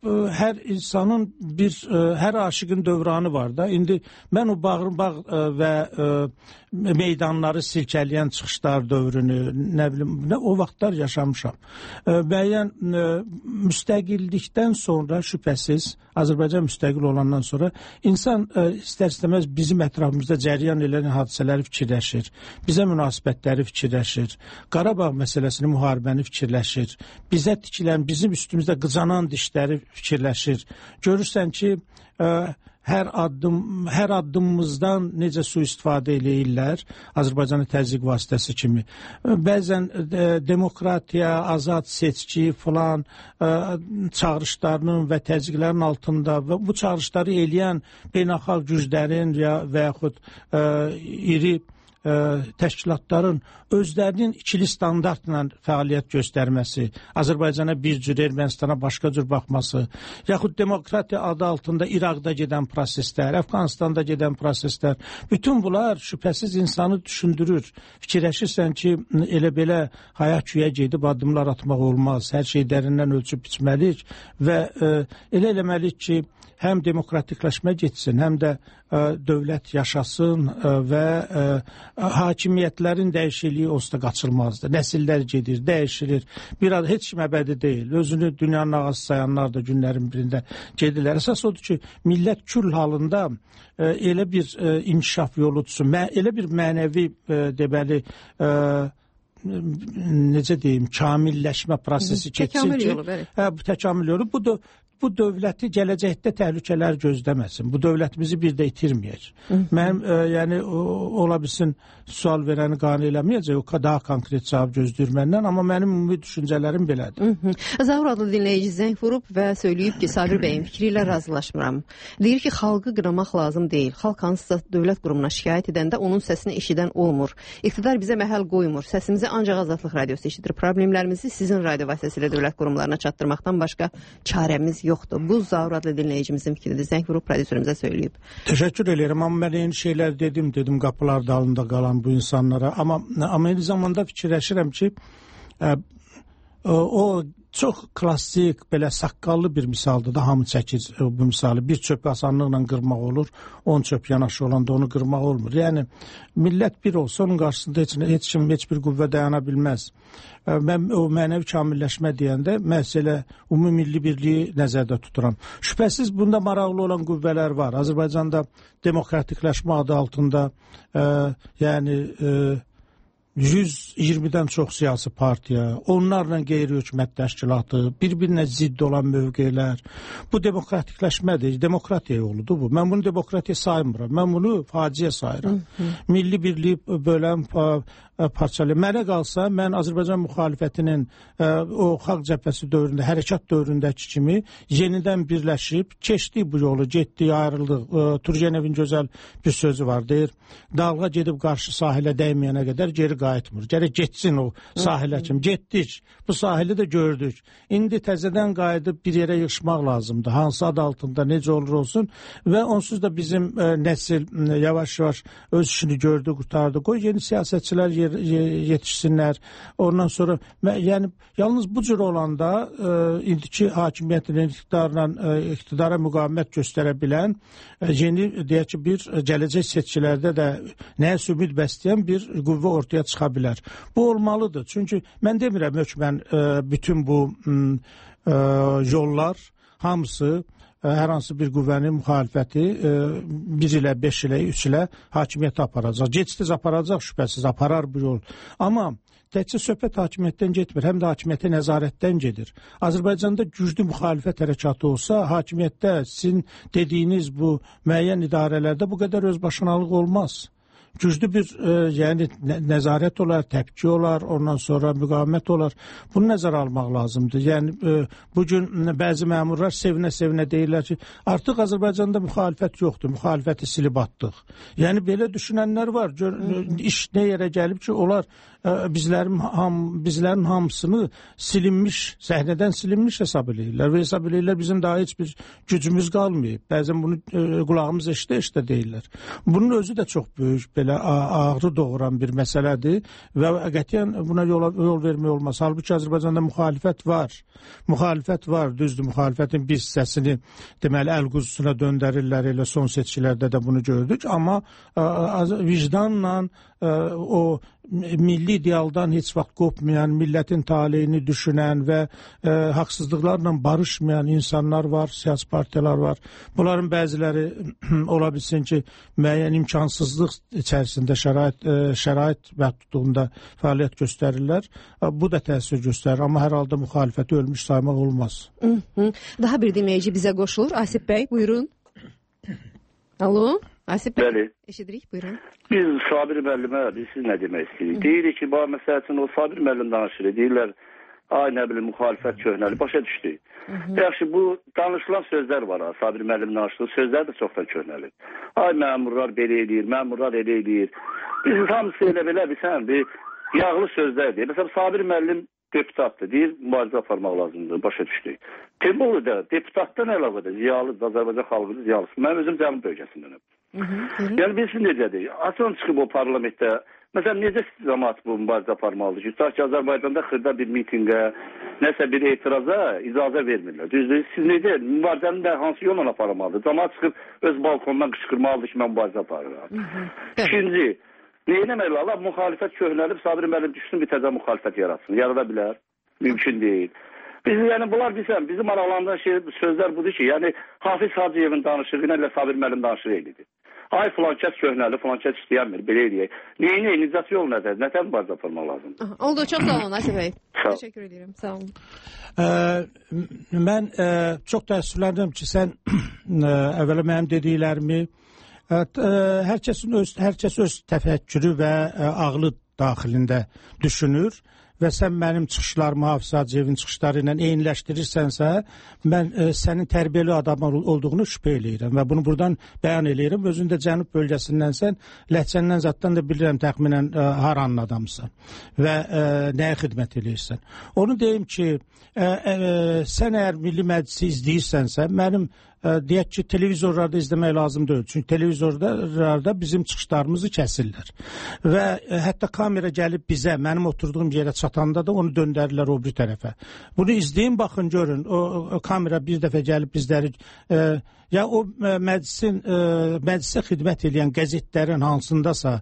hər insanın bir hər aşiqin dövranı var da. İndi mən o bağır bağ və meydanları silkələyən çıxışlar dövrünü, nə bilim, nə o vaxtlar yaşamışam. Müəyyən müstəqillikdən sonra şübhəsiz Azərbaycan müstəqil olandan sonra insan istər-istəməz bizim ətrafımızda cərəyan edən hadisələri fikirləşir. Bizə münasibətləri fikirləşir. Qarabağ məsələsini, müharibəni fikirləşir. Bizə tikilən, bizim üstümüzdə qıcanan dişləri fikirləşir. Görürsən ki, hər addım, hər addımımızdan necə sui-istifadə eləyirlər Azərbaycanı təzyiq vasitəsi kimi. Bəzən e, demokratiya, azad seçki filan e, çağırışlarının və təzyiqlərin altında və bu çağırışları eləyən beynəlxalq güclərin ya və yaxud e, iri Ə, təşkilatların özlərinin ikili standartla fəaliyyət göstərməsi, Azərbaycana bir cür, Ermənistana başqa cür baxması, yaxud demokratiya adı altında İraqda gedən proseslər, Əfqanistanda gedən proseslər, bütün bunlar şübhəsiz insanı düşündürür. Fikirləşirsən ki, elə belə haya küyə gedib addımlar atmaq olmaz, hər şey dərindən ölçüb biçməliyik və ə, elə eləməliyik ki, həm demokratikləşmə getsin, həm də ə, dövlət yaşasın ə, və ə, hakimiyyətlərin dəyişikliyi onsuz da qaçılmazdır. Nəsillər gedir, dəyişilir. Bir ad heç kim əbədi deyil. Özünü dünyanın ağası sayanlar da günlərin birində gedirlər. Əsas odur ki, millət kül halında ə, elə bir ə, inkişaf yolu tutsun, mə, elə bir mənəvi ə, deməli ə, necə deyim, kamilləşmə prosesi keçsin ki, hə, bu təkamül yolu. Bu da bu dövləti gələcəkdə təhlükələr gözləməsin. Bu dövlətimizi bir də itirməyək. Mənim, e, yəni, o, ola bilsin, sual verəni qane eləməyəcək, o daha konkret cavab gözləyir məndən, amma mənim ümumi düşüncələrim belədir. Zahur adlı dinləyici zəng vurub və söyləyib ki, Sabir bəyin fikri ilə razılaşmıram. Deyir ki, xalqı qıramaq lazım deyil. Xalq hansısa dövlət qurumuna şikayət edəndə onun səsini eşidən olmur. İqtidar bizə məhəl qoymur. Səsimizi ancaq Azadlıq Radiosu eşidir. Problemlərimizi sizin radio vasitəsilə dövlət qurumlarına çatdırmaqdan başqa çarəmiz yoxdur. Bu Zahur adlı dinləyicimizin fikridir. Zəng vurub prodüserimize söyləyib. Teşekkür ederim. Ama ben yeni şeyler dedim dedim kapılar dalında kalan bu insanlara. Ama, ama aynı zamanda fikirləşirəm ki e, o çox klassik, belə saqqallı bir misaldır da, hamı çəkir bu misalı. Bir çöpü asanlıqla qırmaq olur, on çöp yanaşı olanda onu qırmaq olmur. Yəni, millət bir olsa, onun qarşısında heç, heç kim, heç bir qüvvə dayana bilməz. Mən o mənəvi kamilləşmə deyəndə məhz elə ümumi milli birliyi nəzərdə tuturam. Şübhəsiz bunda maraqlı olan qüvvələr var. Azərbaycanda demokratikləşmə adı altında e, yəni e, yüz iyirmidən çox siyasi partiya, onlarla qeyri-hökumət təşkilatı, bir-birinə zidd olan mövqelər. Bu demokratikləşmədir, demokratiya yoludur bu. Mən bunu demokratiya saymıram, mən bunu faciə sayıram. Hı -hı. Milli birliyi bölən parçalı. Mənə qalsa, mən Azərbaycan müxalifətinin ə, o xalq cəbhəsi dövründə, hərəkat dövründəki kimi yenidən birləşib, keçdi bu yolu, getdi, ayrıldı. Turgenevin gözəl bir sözü var, deyir, dalğa gedib qarşı sahilə dəyməyənə qədər geri qayıtmır. Gərək getsin o sahilə kimi. Getdik, bu sahili də gördük. İndi təzədən qayıdıb bir yerə yığışmaq lazımdır. Hansı ad altında, necə olur olsun və onsuz da bizim ə, nəsil ə, yavaş-yavaş öz işini gördü, qutardı. Qoy yeni siyasətçilər yer yetişsinlər. Ondan sonra yəni yalnız bu cür olanda e, indiki hakimiyyətin iqtidarla e, iqtidara müqavimət göstərə bilən e, yeni deyək ki bir gələcək seçkilərdə də nəyə ümid bəsləyən bir qüvvə ortaya çıxa bilər. Bu olmalıdır. Çünki mən demirəm hökmən e, bütün bu e, yollar hamısı hər hansı bir qüvvənin müxalifəti bir ilə, beş ilə, üç ilə hakimiyyəti aparacaq. Gec-tez aparacaq, şübhəsiz aparar bu yol. Amma təkcə söhbət hakimiyyətdən getmir, həm də hakimiyyətə nəzarətdən gedir. Azərbaycanda güclü müxalifət hərəkatı olsa, hakimiyyətdə sizin dediyiniz bu müəyyən idarələrdə bu qədər özbaşınalıq olmaz. Güclü bir e, yəni nəzarət olar, təpki olar, ondan sonra müqavimət olar. Bunu nəzərə almaq lazımdır. Yəni e, bugün bəzi məmurlar sevinə-sevinə deyirlər ki, artıq Azərbaycanda müxalifət yoxdur, müxalifəti silib atdıq. Yəni belə düşünənlər var. Gör, iş nə yerə gəlib ki, onlar bizlərin ham bizlərin hamısını silinmiş, səhnədən silinmiş hesab edirlər və hesab edirlər bizim daha heç bir gücümüz qalmayıb. Bəzən bunu ə, qulağımız eşidə-eşidə deyirlər. Bunun özü də çox böyük belə ağrı doğuran bir məsələdir və qətiyyən buna yol, yol vermək olmaz. Halbuki Azərbaycanda müxalifət var. Müxalifət var, düzdür, müxalifətin bir hissəsini deməli əl quzusuna döndərirlər, elə son seçkilərdə də bunu gördük, amma ə, vicdanla ə, o milli idealdan heç vaxt qopmayan, millətin taleyini düşünən və ə, haqsızlıqlarla barışmayan insanlar var, siyasi partiyalar var. Bunların bəziləri ola bilsin ki, müəyyən imkansızlıq içərisində şərait, ə, şərait məhdudluğunda fəaliyyət göstərirlər. Bu da təsir göstərir, amma hər halda müxalifəti ölmüş saymaq olmaz. Hı -hı. Daha bir dinləyici bizə qoşulur. Asif bəy, buyurun. Alo, Asif bəy. Bəli. Eşidirik, buyurun. Biz Sabir müəllimə, biz siz nə demək istəyirik? Deyirik ki, bax, məsəl üçün o Sabir müəllim danışır, deyirlər, ay nə bilim, müxalifət köhnəli, başa düşdük. Yaxşı, bu danışılan sözlər var ha, Sabir müəllim danışdığı sözlər də çoxdan köhnəli. Ay məmurlar belə eləyir, məmurlar elə eləyir. Biz hamısı elə belə bilsən, bir yağlı sözlər deyir. Məsələn, Sabir müəllim deputatdır, deyir, mübarizə aparmaq lazımdır, başa düşdük. Temolu da deputatdan əlavədir, ziyalıdır, Azərbaycan xalqıdır, ziyalısı. Mən özüm cənub bölgəsindənəm. Yəni, bilsin necədir, açın çıxıb o parlamentdə, məsələn, necə cəmaat bu mübarizə aparmalıdır ki, tutaq ki, Azərbaycanda xırda bir mitinqə, nəsə bir etiraza icazə vermirlər. Düzdür, siz necə, mübarizəni də hansı yolla aparmalıdır? Cəmaat çıxıb öz balkondan qışqırmalıdır ki, mən mübarizə aparıram. İkinci, neynəmək Allah, müxalifət köhnəlib, Sabir müəllim düşsün, bir təzə müxalifət yaratsın. Yarada bilər, mümkün deyil. Biz, yəni, bunlar bilsən, bizim aralandıran şey, sözlər budur ki, yəni, Hafiz Hacıyevin danışığı ilə Sabir müəllim danışığı eylidir. Ay, filankət köhnəli, filankət istəyənmir, belə eləyək. Neyin, neyin, nicət yol nədir? Nətən mübarizə aparmaq lazımdır? Oldu, çox sağ olun, Asif bəy. Təşəkkür edirəm, sağ olun. Ə, mən ə, çox təəssüflənirəm ki, sən ə, əvvəla mənim dediklərimi ə, ə, hər kəsin öz, hər kəs öz təfəkkürü və ə, ağlı daxilində düşünür və sən mənim çıxışlarımı Hafiz Hacıyevin çıxışları ilə eyniləşdirirsənsə, mən e, sənin tərbiyəli adam olduğunu şübhə eləyirəm və bunu buradan bəyan eləyirəm. Özün də cənub bölgəsindənsən, ləhcəndən zaddan da bilirəm təxminən e, haranın adamsan və e, nəyə xidmət eləyirsən. Onu deyim ki, e, e, sən əgər Milli Məclisi izləyirsənsə, mənim deyək ki, televizorlarda izləmək lazım deyil. Çünki televizorlarda bizim çıxışlarımızı kəsirlər. Və ə, hətta kamera gəlib bizə, mənim oturduğum yerə çatanda da onu döndərirlər o bir tərəfə. Bunu izləyin, baxın, görün. O, o kamera bir dəfə gəlib bizləri ə, ya o ə, məclisin ə, məclisə xidmət edən qəzetlərin hansındasa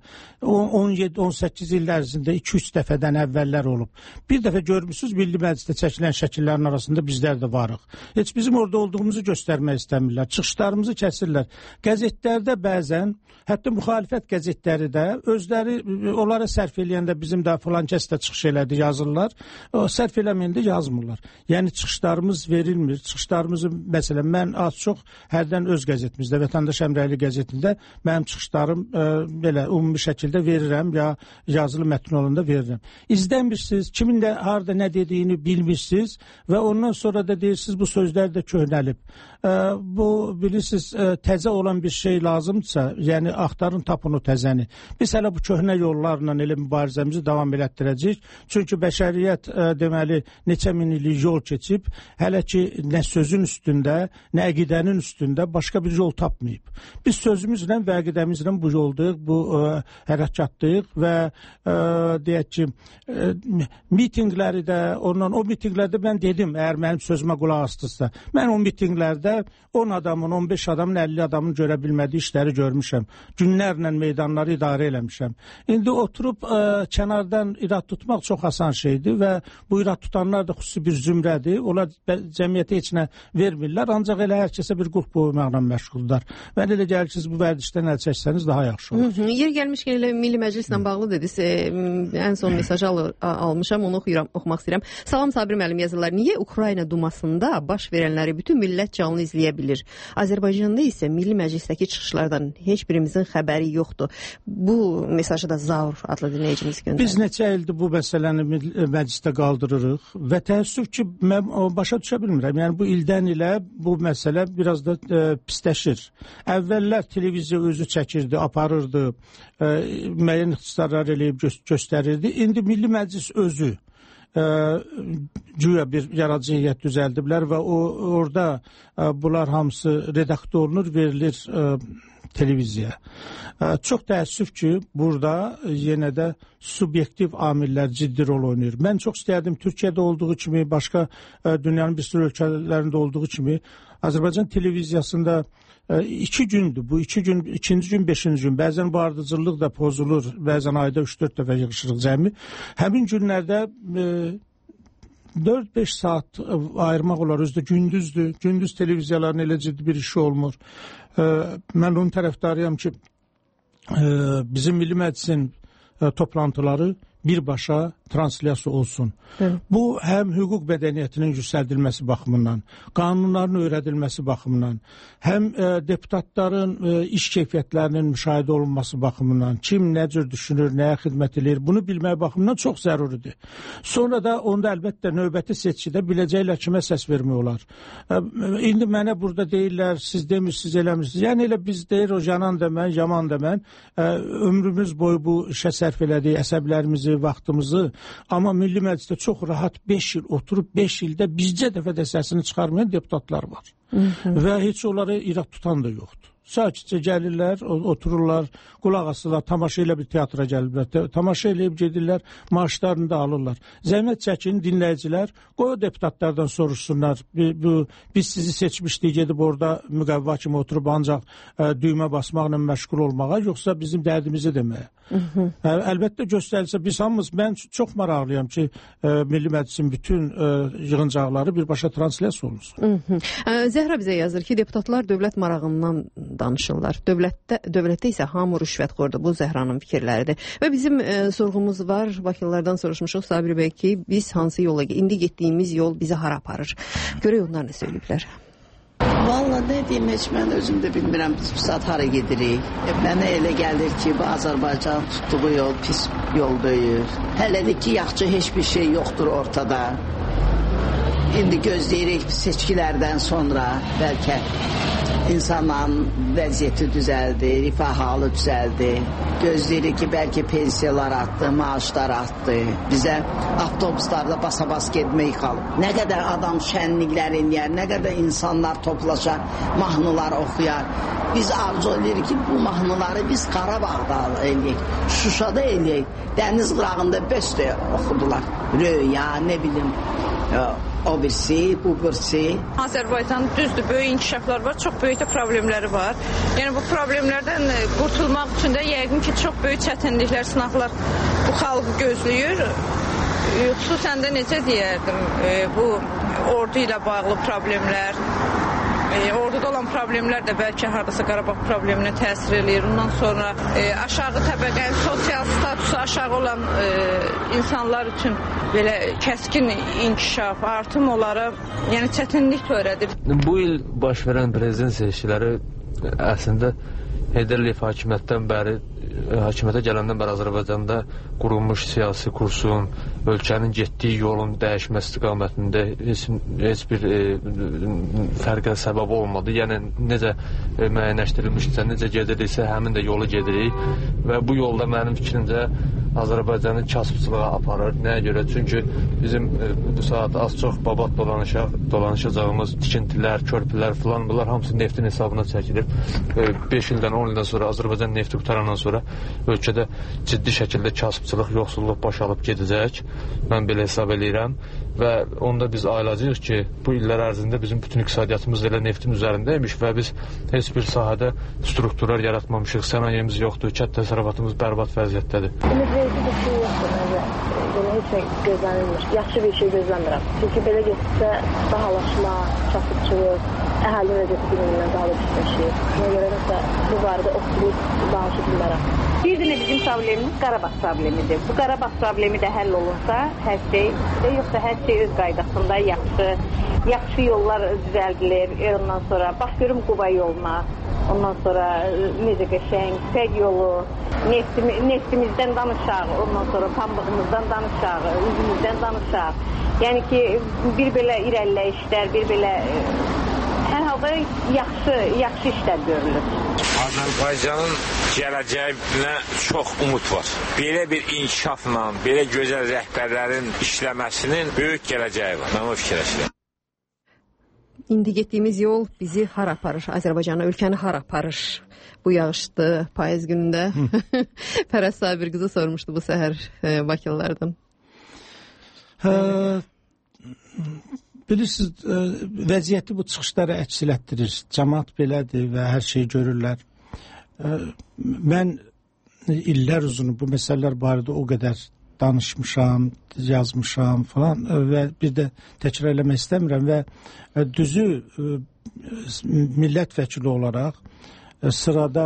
on yeddi on səkkiz il ərzində iki üç dəfədən əvvəllər olub. Bir dəfə görmüsünüz, Milli Məclisdə çəkilən şəkillərin arasında bizlər də varıq. Heç bizim orada olduğumuzu göstərmək istəmirlər. Çıxışlarımızı kəsirlər. Qəzetlərdə bəzən, hətta müxalifət qəzetləri də özləri onlara sərf eləyəndə bizim də filan kəs də çıxış elədi, yazırlar. O, sərf eləməyəndə yazmırlar. Yəni çıxışlarımız verilmir. Çıxışlarımızı, məsələn, mən az çox hərdən öz qəzetimizdə, Vətəndaş Əmrəyli qəzetində mənim çıxışlarım ə, belə ümumi şəkildə verirəm, ya yazılı mətn olanda verirəm. İzləmirsiniz, kimin də harada nə dediyini bilmirsiniz və ondan sonra da deyirsiniz, bu sözlər də köhnəlib. Ə, bu, bilirsiniz, ə, təzə olan bir şey lazımdırsa, yəni axtarın, tapın o təzəni. Biz hələ bu köhnə yollarla elə mübarizəmizi davam elətdirəcəyik. Çünki bəşəriyyət ə, deməli, neçə min illik yol keçib, hələ ki, nə sözün üstündə, nə əqidənin üstündə başqa bir yol tapmayıb. Biz sözümüzlə və əqidəmizlə bu yoldayıq, bu ə, hərəkatdayıq və ə, deyək ki, ə, mitinqləri də, ondan, o mitinqlərdə mən dedim, əgər mənim sözümə qulaq asdırsa, mən o mitinqlərdə on adamın, on beş adamın, əlli adamın görə bilmədiyi işləri görmüşəm. Günlərlə meydanları idarə eləmişəm. İndi oturub ə, kənardan irad tutmaq çox asan şeydir və bu irad tutanlar da xüsusi bir zümrədir. Onlar cəmiyyətə heç nə vermirlər, ancaq elə hər kəsə bir qurq boymaqla məşğuldar. Mən elə gəlir ki, bu vərdişdən əl çəksəniz daha yaxşı olur. Hı -hı. Yer gəlmişkən elə Milli Məclislə bağlı dediniz. E, ən son mesajı al almışam, onu oxuyuram, oxumaq istəyirəm. Salam Sabir müəllim yazırlar. Niyə Ukrayna Dumasında baş verənləri bütün millət canlı izləyə bilir? Azərbaycanda isə Milli Məclisdəki çıxışlardan heç birimizin xəbəri yoxdur. Bu mesajı da Zaur adlı dinləyicimiz göndərdi. Biz neçə ildir bu məsələni məclisdə qaldırırıq və təəssüf ki, mən başa düşə bilmirəm. Yəni bu ildən ilə bu məsələ biraz da e, pisləşir. Əvvəllər televiziya özü çəkirdi, aparırdı, e, müəyyən ixtisarlar eləyib gö göstərirdi. İndi Milli Məclis özü e, güya bir yaradıcı heyət düzəldiblər və o orada e, bunlar hamısı redaktə olunur, verilir e, televiziyaya. Çox təəssüf ki, burada yenə də subyektiv amillər ciddi rol oynayır. Mən çox istəyərdim Türkiyədə olduğu kimi, başqa dünyanın bir sürü ölkələrində olduğu kimi Azərbaycan televiziyasında iki gündür. Bu iki gün, ikinci gün, beşinci gün. Bəzən bu ardıcıllıq da pozulur. Bəzən ayda üç dörd dəfə yığışırıq cəmi. Həmin günlərdə dörd beş saat ayırmaq olar. Özdə gündüzdür. Gündüz televiziyaların elə ciddi bir işi olmur. Mən onun tərəfdarıyam ki, bizim Milli Məclisin toplantıları birbaşa translyasiya olsun. Hı. Bu, həm hüquq mədəniyyətinin yüksəldilməsi baxımından, qanunların öyrədilməsi baxımından, həm e, deputatların e, iş keyfiyyətlərinin müşahidə olunması baxımından, kim nə cür düşünür, nəyə xidmət edir, bunu bilmək baxımından çox zəruridir. Sonra da onda əlbəttə növbəti seçkidə biləcəklər kimə səs vermək olar. E, indi mənə burada deyirlər, siz demirsiniz, eləmirsiniz. Yəni elə biz deyir, o yanan demən, yaman demən, e, ömrümüz boyu bu işə sərf elədik, əsəblərimizi, vaxtımızı. Amma Milli Məclisdə çox rahat beş il oturub beş ildə bizcə dəfə də səsini çıxarmayan deputatlar var. Hı -hı. Və heç onları irad tutan da yoxdur. Sakitcə gəlirlər, otururlar, qulaq asırlar, tamaşa ilə bir teatra gəlirlər, tamaşa eləyib gedirlər, maaşlarını da alırlar. Zəhmət çəkin, dinləyicilər, qoy o deputatlardan soruşsunlar, bu, biz sizi seçmişdik, gedib orada müqəvva kimi oturub ancaq ə, düymə basmaqla məşğul olmağa, yoxsa bizim dərdimizi deməyə. Ə, əlbəttə göstərilsə, biz hamımız, mən çox maraqlıyam ki, ə, Milli Məclisin bütün ə, yığıncaqları birbaşa translyasiya olunsun. Hı -hı. Ə, Zəhra bizə yazır ki, deputatlar dövlət marağından danışırlar. Dövlətdə, dövlətdə isə hamı rüşvətxordur. Bu Zəhranın fikirləridir. Və bizim e, sorğumuz var. Bakılılardan soruşmuşuq Sabir bəy ki, biz hansı yola, indi getdiyimiz yol bizi hara aparır? Görək onlar nə söyləyiblər. Valla ne diyeyim heç mən özüm de bilmirəm biz bu saat hara gedirik. E, mənə elə gəlir ki, bu Azərbaycan tutduğu yol pis yol deyil. Hələ ki yaxşı heç bir şey yoxdur ortada. İndi gözləyirik seçkilərdən sonra bəlkə insanların vəziyyəti düzəldi, rifah halı düzəldi. Gözləyirik ki, bəlkə pensiyalar artdı, maaşlar artdı. Bizə avtobuslarda basa-bas getmək qalıb. Nə qədər adam şənliklər eləyər, nə qədər insanlar toplaşar, mahnılar oxuyar. Biz arzu edirik ki, bu mahnıları biz Qarabağda eləyək, Şuşada eləyək. Dəniz qırağında bəstə oxudular. Röya, nə bilim, o birisi, bu birisi. Azərbaycan düzdür, böyük inkişaflar var, çox böyük də problemləri var. Yəni bu problemlərdən qurtulmaq üçün də yəqin ki, çox böyük çətinliklər, sınaqlar bu xalqı gözləyir. Xüsusən də necə deyərdim, bu ordu ilə bağlı problemlər, E, orduda olan problemlər də bəlkə haradasa Qarabağ probleminə təsir eləyir. Ondan sonra e, aşağı təbəqənin sosial statusu aşağı olan e, insanlar üçün belə kəskin inkişaf, artım onlara yəni çətinlik törədir. Bu il baş verən prezident seçkiləri əslində Heydər Əliyev hakimiyyətdən bəri, hakimiyyətə gələndən bəri Azərbaycanda qurulmuş siyasi kursun, ölkənin getdiyi yolun dəyişmə istiqamətində heç, heç bir e, fərqə səbəb olmadı. Yəni, necə e, müəyyənləşdirilmişsə, necə gediriksə, həmin də yolu gedirik və bu yolda mənim fikrimcə Azərbaycanı kasıbçılığa aparır. Nəyə görə? Çünki bizim e, bu saat az-çox babat dolanışaq, dolanışacağımız tikintilər, körpülər filan, bunlar hamısı neftin hesabına çəkilir. beş ildən, on ildən sonra Azərbaycan nefti qutarandan sonra ölkədə ciddi şəkildə kasıbçılıq, yoxsulluq baş alıb gedəcək. Mən belə hesab eləyirəm və onda biz ayılacağıq ki, bu illər ərzində bizim bütün iqtisadiyyatımız elə neftin üzərindəymiş və biz heç bir sahədə strukturlar yaratmamışıq, sənayemiz yoxdur, kənd təsərrüfatımız bərbad vəziyyətdədir. Ümidverici bir şey yoxdur məncə. Belə heç nə gözlənilmir. Yaxşı bir şey gözləmirəm. Çünki belə getsə bahalaşma, kasıbçılıq, əhali vəziyyəti günündən daha da pisləşir. Buna görə məsələ bu barədə optimist danışa bilmərəm. Bir də bizim problemimiz Qarabağ problemidir. Bu Qarabağ problemi də həll olunsa, hər şey, yoxsa hər şey öz qaydasında yaxşı, yaxşı yollar düzəldilir. Ondan sonra bax görüm Quba yoluna, ondan sonra necə qəşəng, Pəg yolu, neftimi, neftimizdən danışaq, ondan sonra pambığımızdan danışaq, üzümüzdən danışaq. Yəni ki, bir belə irəliləyişlər, bir belə hər halda yaxşı, yaxşı işlər görülür. Azərbaycanın gələcəyinə çox umut var. Belə bir inkişafla, belə gözəl rəhbərlərin işləməsinin böyük gələcəyi var. Mən o fikirləşirəm. İndi getdiyimiz yol bizi hara aparır? Azərbaycanı, ölkəni hara aparır? Bu yağışlı payız günündə Fərəz Sabir qızı sormuşdu bu səhər e, Bakılılardan. Hə, bilirsiniz, e, vəziyyəti bu çıxışlara əks elətdirir. Cəmaət belədir və hər şeyi görürlər. E, mən illər uzunu bu məsələlər barədə o qədər danışmışam, yazmışam falan və bir də təkrar eləmək istəmirəm və düzü millət vəkili olaraq sırada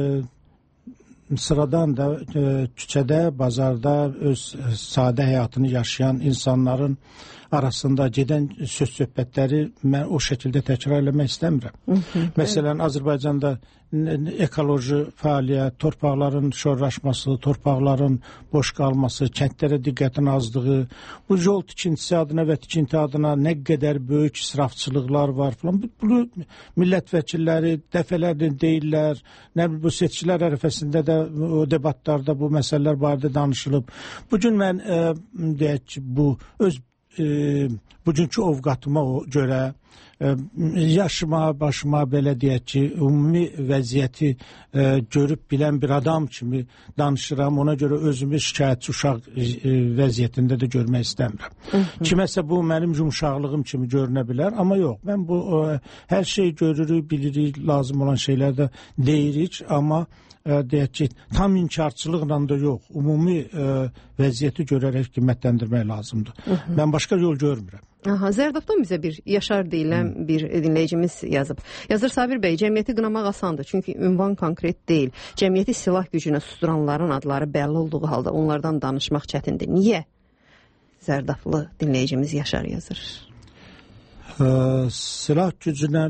sıradan da küçədə, bazarda öz sadə həyatını yaşayan insanların arasında gedən söz-söhbətləri mən o şəkildə təkrar eləmək istəmirəm. Hı -hı, Məsələn, evet. Azərbaycanda ekoloji fəaliyyət, torpaqların şorlaşması, torpaqların boş qalması, kəndlərə diqqətin azlığı, bu yol tikintisi adına və tikinti adına nə qədər böyük israfçılıqlar var falan. Bunu millət vəkilləri dəfələrlə deyirlər. Nə bu seçkilər ərəfəsində də o debatlarda bu məsələlər barədə danışılıb. Bugün mən e, deyək ki, bu öz e, bugünkü ovqatıma görə e, yaşıma, başıma belə deyək ki, ümumi vəziyyəti e, görüb bilən bir adam kimi danışıram. Ona görə özümü şikayətçi uşaq e, vəziyyətində də görmək istəmirəm. Hı -hı. Kiməsə bu mənim yumuşaqlığım kimi görünə bilər, amma yox. Mən bu e, hər şeyi görürük, bilirik, lazım olan şeylər də deyirik, amma deyək ki, tam inkarçılıqla da yox, ümumi e, vəziyyəti görərək qiymətləndirmək lazımdır. Hı -hı. Mən başqa yol görmürəm. Aha, Zərdabdan bizə bir Yaşar deyilən Hı. bir dinləyicimiz yazıb. Yazır Sabir bəy, cəmiyyəti qınamaq asandır, çünki ünvan konkret deyil. Cəmiyyəti silah gücünə susturanların adları bəlli olduğu halda onlardan danışmaq çətindir. Niyə? Zərdablı dinləyicimiz Yaşar yazır. Ə, silah gücünə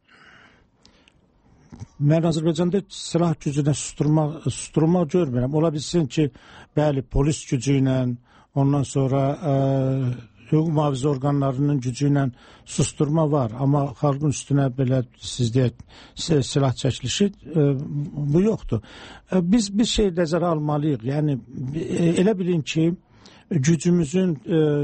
Mən Azərbaycanda silah gücünə susturmaq, susturmaq görmürəm. Ola bilsin ki, bəli, polis gücü ilə, ondan sonra ə, hüquq mühafizə orqanlarının gücü ilə susturma var. Amma xalqın üstünə belə siz deyək, silah çəkilişi ə, bu yoxdur. Ə, biz bir şey nəzərə almalıyıq. Yəni, elə bilin ki, gücümüzün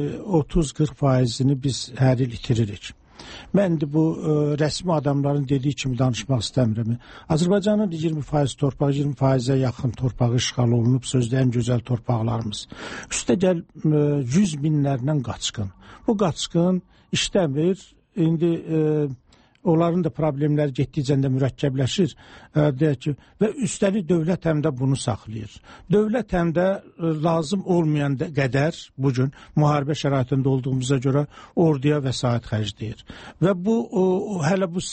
otuz qırx faizini biz hər il itiririk. Mən də bu ə, rəsmi adamların dediyi kimi danışmaq istəmirəm. Azərbaycanın iyirmi faiz torpağı, iyirmi faizə yaxın torpağı işğal olunub, sözdə ən gözəl torpaqlarımız. Üstə gəl ə, yüz minlərlə qaçqın. Bu qaçqın işləmir. İndi ə, onların da problemləri getdikcə də mürəkkəbləşir. Ə, deyək ki, və üstəlik dövlət həm də bunu saxlayır. Dövlət həm də ə, lazım olmayan qədər bugün müharibə şəraitində olduğumuza görə orduya vəsait xərcləyir. Və bu o, hələ bu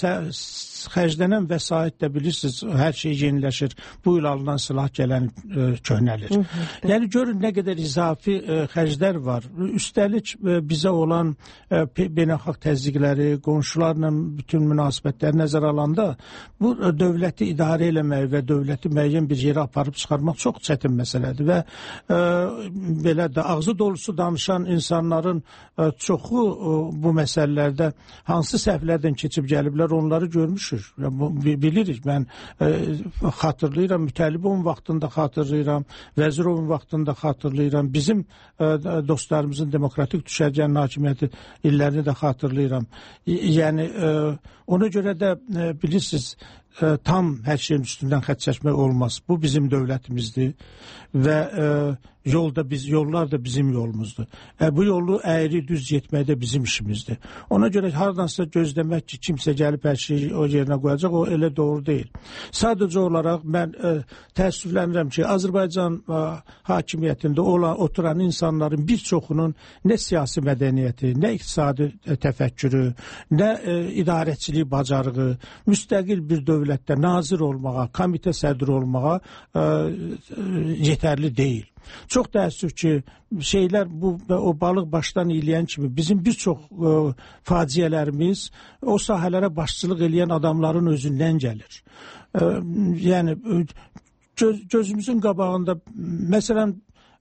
xərclənən vəsait də bilirsiniz, hər şey yeniləşir. Bu il alınan silah gələn ə, köhnəlir. Hı -hı. Yəni görün nə qədər izafi ə, xərclər var. Üstəlik ə, bizə olan ə, beynəlxalq təzyiqləri, qonşularla bütün münasibətləri nəzərə alanda bu dövləti idarə eləmək və dövləti müəyyən bir yerə aparıb çıxarmaq çox çətin məsələdir və e, belə də ağzı dolusu danışan insanların e, çoxu e, bu məsələlərdə hansı səhvlərdən keçib gəliblər onları görmüşük. Bu, bilirik. Mən e, xatırlayıram, Mütəllibovun vaxtında xatırlayıram, Vəzirovun vaxtında xatırlayıram, bizim e, dostlarımızın demokratik düşərgənin hakimiyyəti illərini də xatırlayıram. Yəni e, ona görə də e, bilirsiniz, e, tam hər şeyin üstündən xətt çəkmək olmaz. Bu bizim dövlətimizdir və e, yolda biz yollar da bizim yolumuzdur. E, bu yolu əyri düz getmək də bizim işimizdir. Ona görə hardansa gözləmək ki, kimsə gəlib hər şeyi o yerinə qoyacaq, o elə doğru deyil. Sadəcə olaraq mən e, təəssüflənirəm ki, Azərbaycan e, hakimiyyətində olan, oturan insanların bir çoxunun nə siyasi mədəniyyəti, nə iqtisadi e, təfəkkürü, nə e, idarəçilik bacarığı, müstəqil bir dövlətdə nazir olmağa, komitə sədri olmağa e, e, yetərli deyil. Çox təəssüf ki, şeylər bu o balıq başdan eləyən kimi bizim bir çox e, faciələrimiz o sahələrə başçılıq eləyən adamların özündən gəlir. E, yəni göz, gözümüzün qabağında məsələn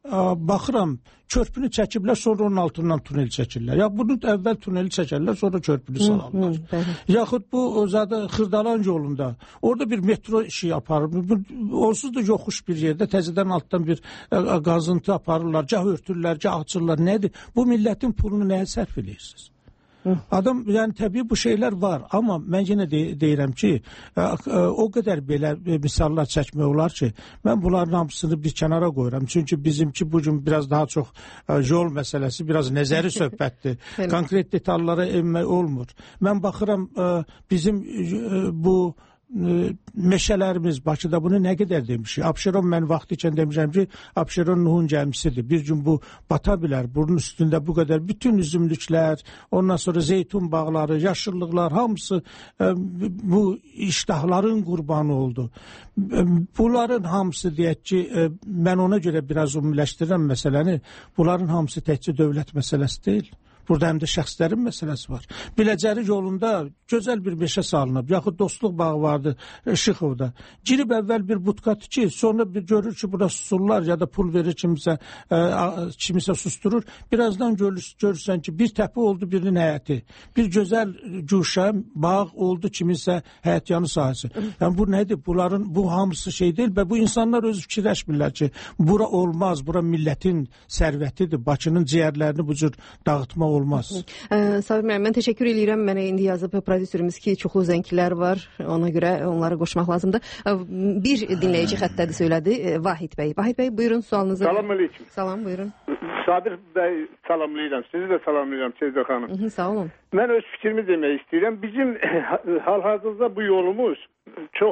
baxıram, körpünü çəkiblər, sonra onun altından tunel çəkirlər. Ya bunu əvvəl tuneli çəkərlər, sonra körpünü salarlar. Yaxud bu zaten Xırdalan yolunda, orada bir metro işi aparır. Onsuz da yoxuş bir yerdə təzədən altdan bir qazıntı aparırlar, gah örtürlər, gah açırlar. Nədir? Bu millətin pulunu nəyə sərf edirsiniz? Adam, yəni təbii bu şeylər var, amma mən yenə de deyirəm ki, o qədər belə misallar çəkmək olar ki, mən bunların hamısını bir kənara qoyuram. Çünki bizimki bugün biraz daha çox yol məsələsi, biraz nəzəri söhbətdir. Konkret detallara enmək olmur. Mən baxıram, bizim bu meşələrimiz Bakıda bunu nə qədər demişik. Abşeron mən vaxtı ikən demişəm ki, Abşeron Nuhun gəmisidir. Bir gün bu bata bilər. Bunun üstündə bu qədər bütün üzümlüklər, ondan sonra zeytun bağları, yaşıllıqlar hamısı bu iştahların qurbanı oldu. Bunların hamısı deyək ki, mən ona görə biraz ümumiləşdirirəm məsələni. Bunların hamısı təkcə dövlət məsələsi deyil. Burada həm də şəxslərin məsələsi var. Biləcəri yolunda gözəl bir meşə salınıb. Yaxud dostluq bağı vardı Şıxovda. Girib əvvəl bir budka tikir, sonra bir görür ki, burada susurlar ya da pul verir kimisə, ə, kimisə susturur. Birazdan görür, görürsən ki, bir təpi oldu birinin həyəti. Bir gözəl güşə, bağ oldu kimisə həyətyanı sahəsi. Yəni bu nədir? Bunların, bu hamısı şey deyil və bu insanlar özü fikirləşmirlər ki, bura olmaz, bura millətin sərvətidir. Bakının ciyərlərini bu cür dağıtmaq olmaz. Sabir müəllim, mən təşəkkür edirəm. Mənə indi yazıb prodüserimiz ki, çoxlu zənglər var. Ona görə onları qoşmaq lazımdır. Bir dinləyici xəttədir söylədi. Vahid bəy. Vahid bəy, buyurun sualınızı. Salam aleyküm. Salam, buyurun. Sabir bəy, salamlayıram. Sizi də salamlayıram Sevda xanım. Hı -hı, sağ olun. Mən öz fikrimi demək istəyirəm. Bizim hal-hazırda bu yolumuz çox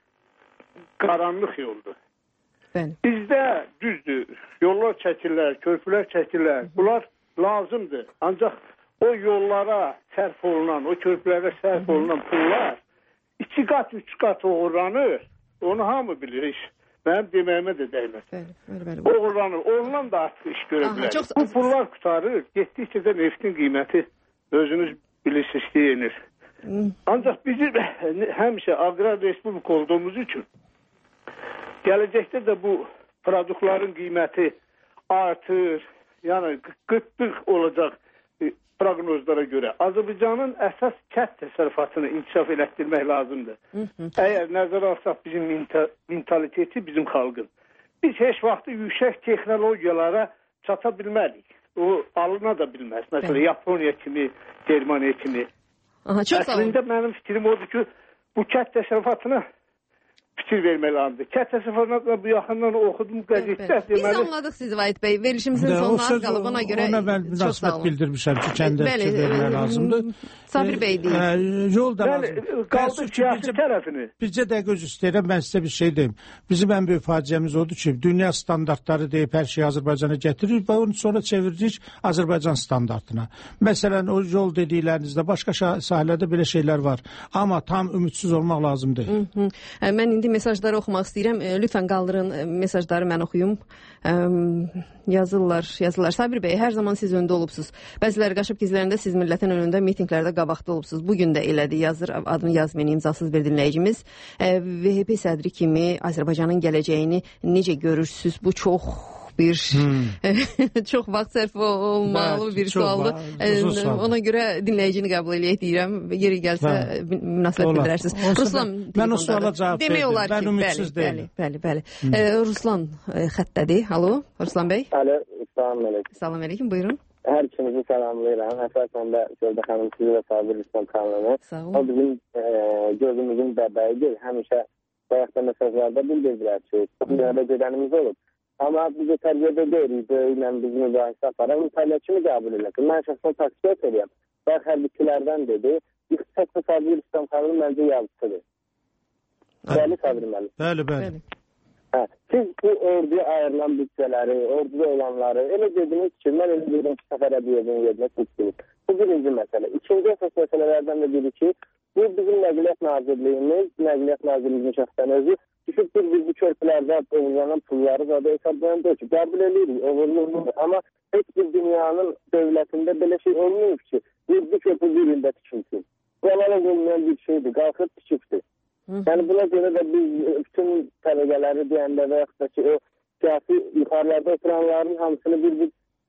qaranlıq yoldur. Bəli. Bizdə düzdür, yollar çəkirlər, körpülər çəkirlər. Bunlar lazımdır. Ancaq o yollara sərf olunan, o körpülərə sərf olunan pullar iki qat, üç qat uğurlanır. Onu hamı bilir. Mənim deməyimə də dəyməz. Uğurlanır. Ondan da artıq iş görə bilər. Çox... Bu pullar qutarır. Getdikcə də neftin qiyməti özünüz bilirsiniz deyinir. Ancaq bizim həmişə aqrar respublik olduğumuz üçün gələcəkdə də bu produktların qiyməti artır. Yəni qıtlıq olacaq proqnozlara görə. Azərbaycanın əsas kənd təsərrüfatını inkişaf elətdirmək lazımdır. Hı -hı. Əgər nəzərə alsaq bizim mentaliteti bizim xalqın. Biz heç vaxtı yüksək texnologiyalara çata bilmədik. O alına da bilməz. Məsələn, Yaponiya kimi, Germaniya kimi. Aha, çox sağ olun. Əslində mənim fikrim odur ki, bu kənd təsərrüfatına fikir vermək lazımdır. Kənd təsərrüfatına bu yaxından oxudum qəzetdə. Biz anladıq sizi Vahid bəy. Verilişimizin sonuna az qalıb ona görə. Ona mən münasibət bildirmişəm ki, kəndə fikir vermək lazımdır. Sabir bəy deyil. Yol da lazım. Qaldı siyasi tərəfini. Bircə dəqiqə öz istəyirəm, mən sizə bir şey deyim. Bizim ən böyük faciəmiz odur ki, dünya standartları deyib hər şeyi Azərbaycana gətirir və onu sonra çeviririk Azərbaycan standartına. Məsələn, o yol dediklərinizdə başqa sahələrdə belə şeylər var. Amma tam ümidsiz olmaq lazımdır. Mən indi mesajları oxumaq istəyirəm. Lütfən qaldırın mesajları, mən oxuyum. Yazırlar, yazırlar. Sabir bəy, hər zaman siz öndə olubsuz. Bəziləri qaşıb gizlərində siz millətin önündə mitinqlərdə qabaqda olubsuz. Bugün də elədi, yazır, adını yazmayın, imzasız bir dinləyicimiz. V H P sədri kimi Azərbaycanın gələcəyini necə görürsünüz? Bu çox bir hmm. çox vaxt sərf olmalı bir sualdır. Ona görə dinləyicini qəbul eləyək deyirəm. Yeri gəlsə münasibət bildirərsiniz. Ruslan, mən o suala cavab verdim. Demək olar ki, ümidsіз bəli, bəli, bəli. Hmm. Ruslan xəttədir. Alo, Ruslan bəy. Alo, salam əleykum. Salam əleykum, buyurun. Hər ikinizi salamlayıram. Əsasən də Sevda xanım sizi və Sabir Ruslan xanımı. O bizim gözümüzün bəbəyidir. Həmişə bayaqda mesajlarda bildirdilər ki, dünyada gedənimiz olub. Amma biz də tərbiyədə deyirik, böyüklə biz mübahisə aparaq, mütəliyə kimi qəbul edək. Mən şəxsən taksit edirəm. Bayaq hərbikilərdən dedi, İqtisad Sabir İslam xanımın məncə yazısıdır. Bəli, Sabir müəllim. Bəli, bəli. Hə, siz bu orduya ayrılan bütçələri, orduda olanları, elə dediniz ki, mən elə dedim ki, Səfər Ədiyevin yerinə tutdunuz. Bu birinci məsələ. İkinci əsas məsələlərdən də biri ki, bu bizim Nəqliyyat Nazirliyimiz, Nəqliyyat Nazirliyinin şəxsən özü, düşübdür biz bu körpülərdə uğurlanan pulları da hesablayanda ki, qəbul edirik, uğurludur. Amma heç bir dünyanın dövlətində belə şey olmayıb ki, yedi körpü bir ildə tikilsin. Bu alalıq olmayan bir şeydir, qalxıb tikibdir. Yəni buna görə də biz bütün təbəqələri deyəndə və yaxud da ki, o siyasi yuxarılarda oturanların hamısını bir-bir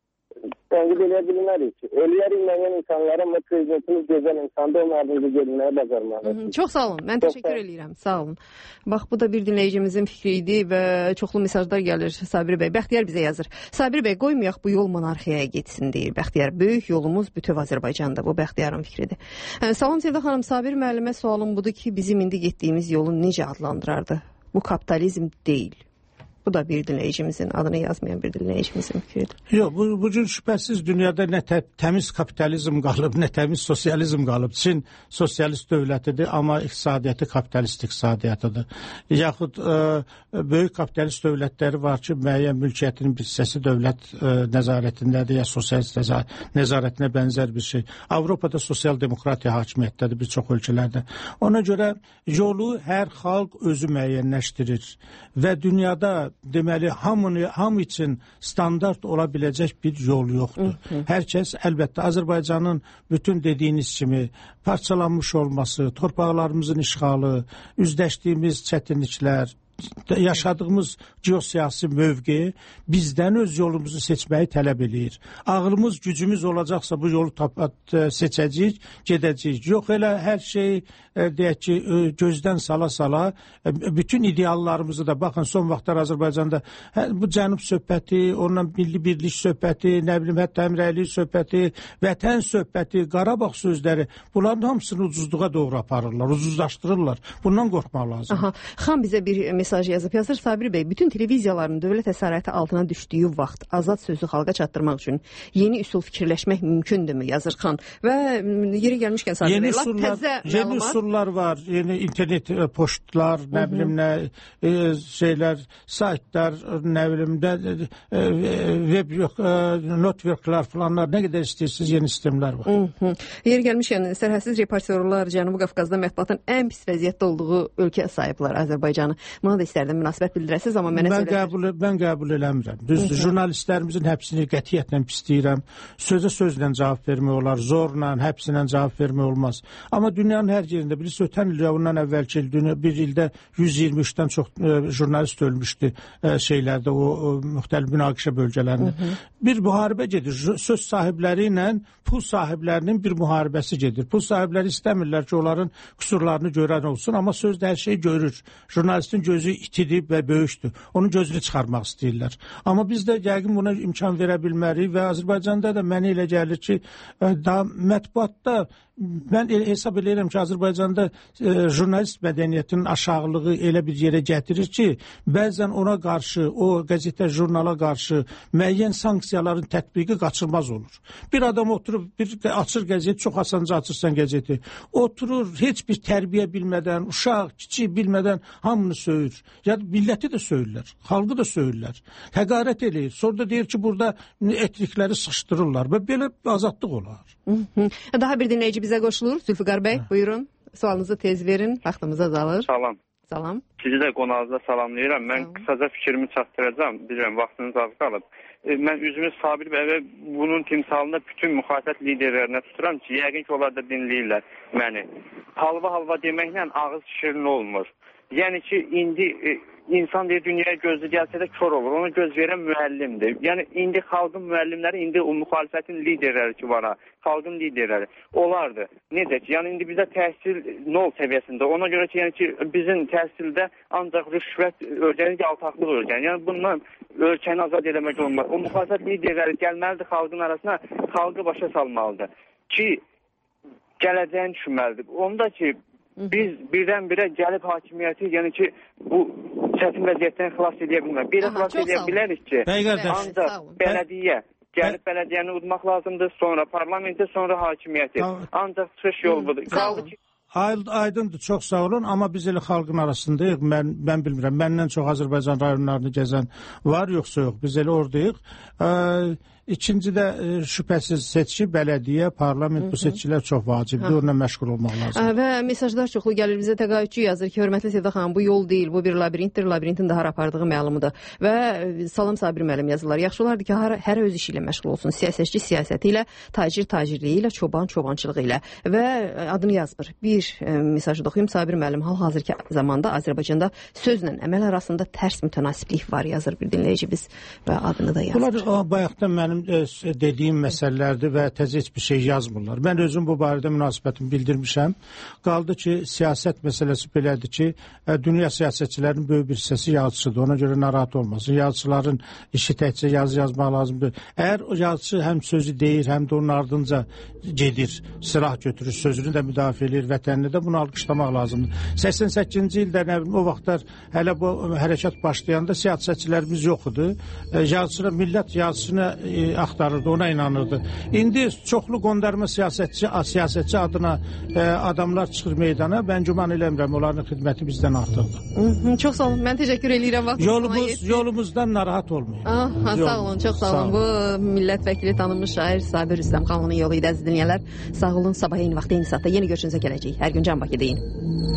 tənqid eləyə bilmərik ki. Eləyərik müəyyən insanlara, amma prezidentimiz gözəl insanda onun ardınca görünməyə bacarmalıdır. Çox sağ olun. Mən təşəkkür edirəm. Sağ olun. Bax, bu da bir dinləyicimizin fikri idi və çoxlu mesajlar gəlir Sabir bəy. Bəxtiyar bizə yazır. Sabir bəy, qoymayaq bu yol monarxiyaya getsin deyir Bəxtiyar. Böyük yolumuz bütöv Azərbaycanda. Bu Bəxtiyarın fikridir. Hə, salam Sevda xanım. Sabir müəllimə sualım budur ki, bizim indi getdiyimiz yolu necə adlandırardı? Bu kapitalizm deyil. Bu da bir dinləyicimizin, adını yazmayan bir dinləyicimizin fikridir. Yox, bu, bu cür şübhəsiz dünyada nə tə, təmiz kapitalizm qalıb, nə təmiz sosializm qalıb. Çin sosialist dövlətidir, amma iqtisadiyyatı kapitalist iqtisadiyyatıdır. Yaxud ə, böyük kapitalist dövlətləri var ki, müəyyən mülkiyyətin bir hissəsi dövlət ə, nəzarətindədir, ya sosialist nəzarətinə bənzər bir şey. Avropada sosial demokratiya hakimiyyətdədir bir çox ölkələrdə. Ona görə yolu hər xalq özü müəyyənləşdirir və dünyada deməli hamını hamı üçün standart ola biləcək bir yol yoxdur. Hı -hı. Hər kəs əlbəttə Azərbaycanın bütün dediyiniz kimi parçalanmış olması, torpaqlarımızın işğalı, üzləşdiyimiz çətinliklər, yaşadığımız geosiyasi mövqe bizdən öz yolumuzu seçməyi tələb eləyir. Ağlımız, gücümüz olacaqsa bu yolu tapa, seçəcəyik, gedəcəyik. Yox elə hər şey deyək ki, gözdən sala-sala bütün ideallarımızı da baxın son vaxtlar Azərbaycanda bu cənub söhbəti, ondan milli birlik söhbəti, nə bilim hətta həmrəylik söhbəti, vətən söhbəti, Qarabağ sözləri, bunların hamısını ucuzluğa doğru aparırlar, ucuzlaşdırırlar. Bundan qorxmaq lazım. Aha, xan bizə bir mesaj yazıb. Yazır Sabir bəy, bütün televiziyaların dövlət əsarəti altına düşdüyü vaxt azad sözü xalqa çatdırmaq üçün yeni üsul fikirləşmək mümkündürmü? Yazır xan. Və yeri gəlmişkən Sabir yeni bəy, üsullar, təzə yeni məlumat. üsullar var, yeni internet e, postlar, nə Hı -hı. bilim nə e, şeylər, saytlar, nə bilim də e, web yox, e, networklar falanlar, nə qədər istəyirsiniz yeni sistemlər var. Hı -hı. Yeri gəlmişkən sərhədsiz reportyorlar Cənubi Qafqazda mətbuatın ən pis vəziyyətdə olduğu ölkə sayıblar Azərbaycanı. Buna da istərdim münasibət bildirəsiniz, amma mənə mən söylədir. qəbul mən qəbul eləmirəm. Düzdür, jurnalistlərimizin həbsini qətiyyətlə pisləyirəm. Sözə sözlə cavab vermək olar, zorla, həbslə cavab vermək olmaz. Amma dünyanın hər yerində bilirsiniz, ötən il ondan əvvəlki il dünya bir ildə yüz iyirmi üçdən çox e, jurnalist ölmüşdü e, şeylərdə, o, o müxtəlif münaqişə bölgələrində. Hı -hı. Bir müharibə gedir. Söz sahibləri ilə pul sahiblərinin bir müharibəsi gedir. Pul sahibləri istəmirlər ki, onların qüsurlarını görən olsun, amma sözdə hər şeyi görür. Jurnalistin gözü itidib və böyükdür. Onun gözünü çıxarmaq istəyirlər. Amma biz də yəqin buna imkan verə bilmərik və Azərbaycanda da mənə elə gəlir ki, daha mətbuatda mən hesab edirəm ki, Azərbaycanda e, jurnalist mədəniyyətinin aşağılığı elə bir yerə gətirir ki, bəzən ona qarşı, o qəzetə, jurnala qarşı müəyyən sanksiyaların tətbiqi qaçılmaz olur. Bir adam oturub, bir açır qəzet, çox asanca açırsan qəzeti, oturur, heç bir tərbiyə bilmədən, uşaq, kiçik bilmədən hamını söyür. Ya milləti də söyürlər, xalqı da söyürlər, həqarət eləyir. Sonra da deyir ki, burada etnikləri sıxışdırırlar və belə azadlıq olar. Hı -hı. Daha bir dinləyici bizə qoşulur. Zülfüqar bəy, buyurun. Sualınızı tez verin. Vaxtımız azalır. Salam. Salam. Sizi də qonağınıza salamlayıram. Mən Salam. qısaca fikrimi çatdıracağam. Bilirəm, vaxtınız az qalıb. E, mən üzümüz Sabir bəy və bunun timsalında bütün müxalifət liderlərinə tuturam ki, yəqin ki, onlar da dinləyirlər məni. Halva halva deməklə ağız şirin olmur. Yəni ki, indi e, insan deyir, dünyaya gözlü gəlsə də kör olur. Ona göz verən müəllimdir. Yəni, indi xalqın müəllimləri, indi o müxalifətin liderləri ki var ha, xalqın liderləri, olardır. Necə ki, yəni indi bizdə təhsil nol səviyyəsində. Ona görə ki, yəni ki, bizim təhsildə ancaq rüşvət örgəni, yaltaqlıq örgəni. Yəni, bundan ölkəni azad eləmək olmaz. O müxalifət liderləri gəlməlidir xalqın arasına, xalqı başa salmalıdır ki, gələcəyini düşünməlidir. Onda ki, biz birdən-birə gəlib hakimiyyəti, yəni ki, bu çətin vəziyyətdən xilas edə bilmək. Belə xilas edə bilərik ki, ancaq bələdiyyə, gəlib bələdiyyəni udmaq lazımdır, sonra parlamenti, sonra hakimiyyəti. Ancaq çıxış yol budur. Qaldı ki, Aydındır, çox sağ olun, amma biz elə xalqın arasındayıq, mən, mən bilmirəm, məndən çox Azərbaycan rayonlarını gəzən var, yoxsa yox, biz elə oradayıq. Ə, İkinci də e, şübhəsiz seçki, bələdiyyə, parlament, bu seçkilər çox vacibdir. Onunla məşğul olmaq lazımdır. Və mesajlar çoxlu gəlir bizə. Təqaüdçü yazır ki, hörmətli Sevda xanım, bu yol deyil, bu bir labirintdir, labirintin daha apardığı məlumdur. Və Salam Sabir müəllim yazırlar. Yaxşı olardı ki, hər, hər öz işi ilə məşğul olsun. Siyasətçi siyasəti ilə, tacir tacirliyi ilə, çoban çobançılığı ilə. Və adını yazmır. Bir e, mesajı da oxuyum. Sabir müəllim, hal-hazırki zamanda Azərbaycanda sözlə əməl arasında tərs mütənasiblik var, yazır bir dinləyicimiz və adını da yazır. Bunlar bayaqdan mənim e, dediyim məsələlərdir və təzə heç bir şey yazmırlar. Mən özüm bu barədə münasibətimi bildirmişəm. Qaldı ki, siyasət məsələsi belədir ki, e, dünya siyasətçilərinin böyük bir hissəsi yazıçıdır. Ona görə narahat olmasın. Yazıçıların işi təkcə yazı yazmaq lazımdır. Əgər o yazıçı həm sözü deyir, həm də onun ardınca gedir, silah götürür, sözünü də müdafiə edir, vətənini də bunu alqışlamaq lazımdır. səksən səkkizinci ildə nə bilim, o vaxtlar hələ bu hərəkat başlayanda siyasətçilərimiz yox idi. E, yazıçılar, millət yazısını e, axtarırdı, ona inanırdı. İndi çoxlu qondarma siyasətçi, siyasətçi adına e, adamlar çıxır meydana. Mən güman eləmirəm, onların xidməti bizdən artıqdır. Hı -hı, çox sağ olun, mən təşəkkür edirəm. Yolumuz, yolumuzdan narahat olmayın. Ah, ha, sağ olun, çox sağ olun. Bu millət vəkili tanınmış şair Sabir Rüstəmxanlının yolu idi, əziz dinləyənlər. Sağ olun, sabah eyni vaxtda, eyni saatda yeni görüşünüzə gələcək. Hər gün Can Bakıdayım.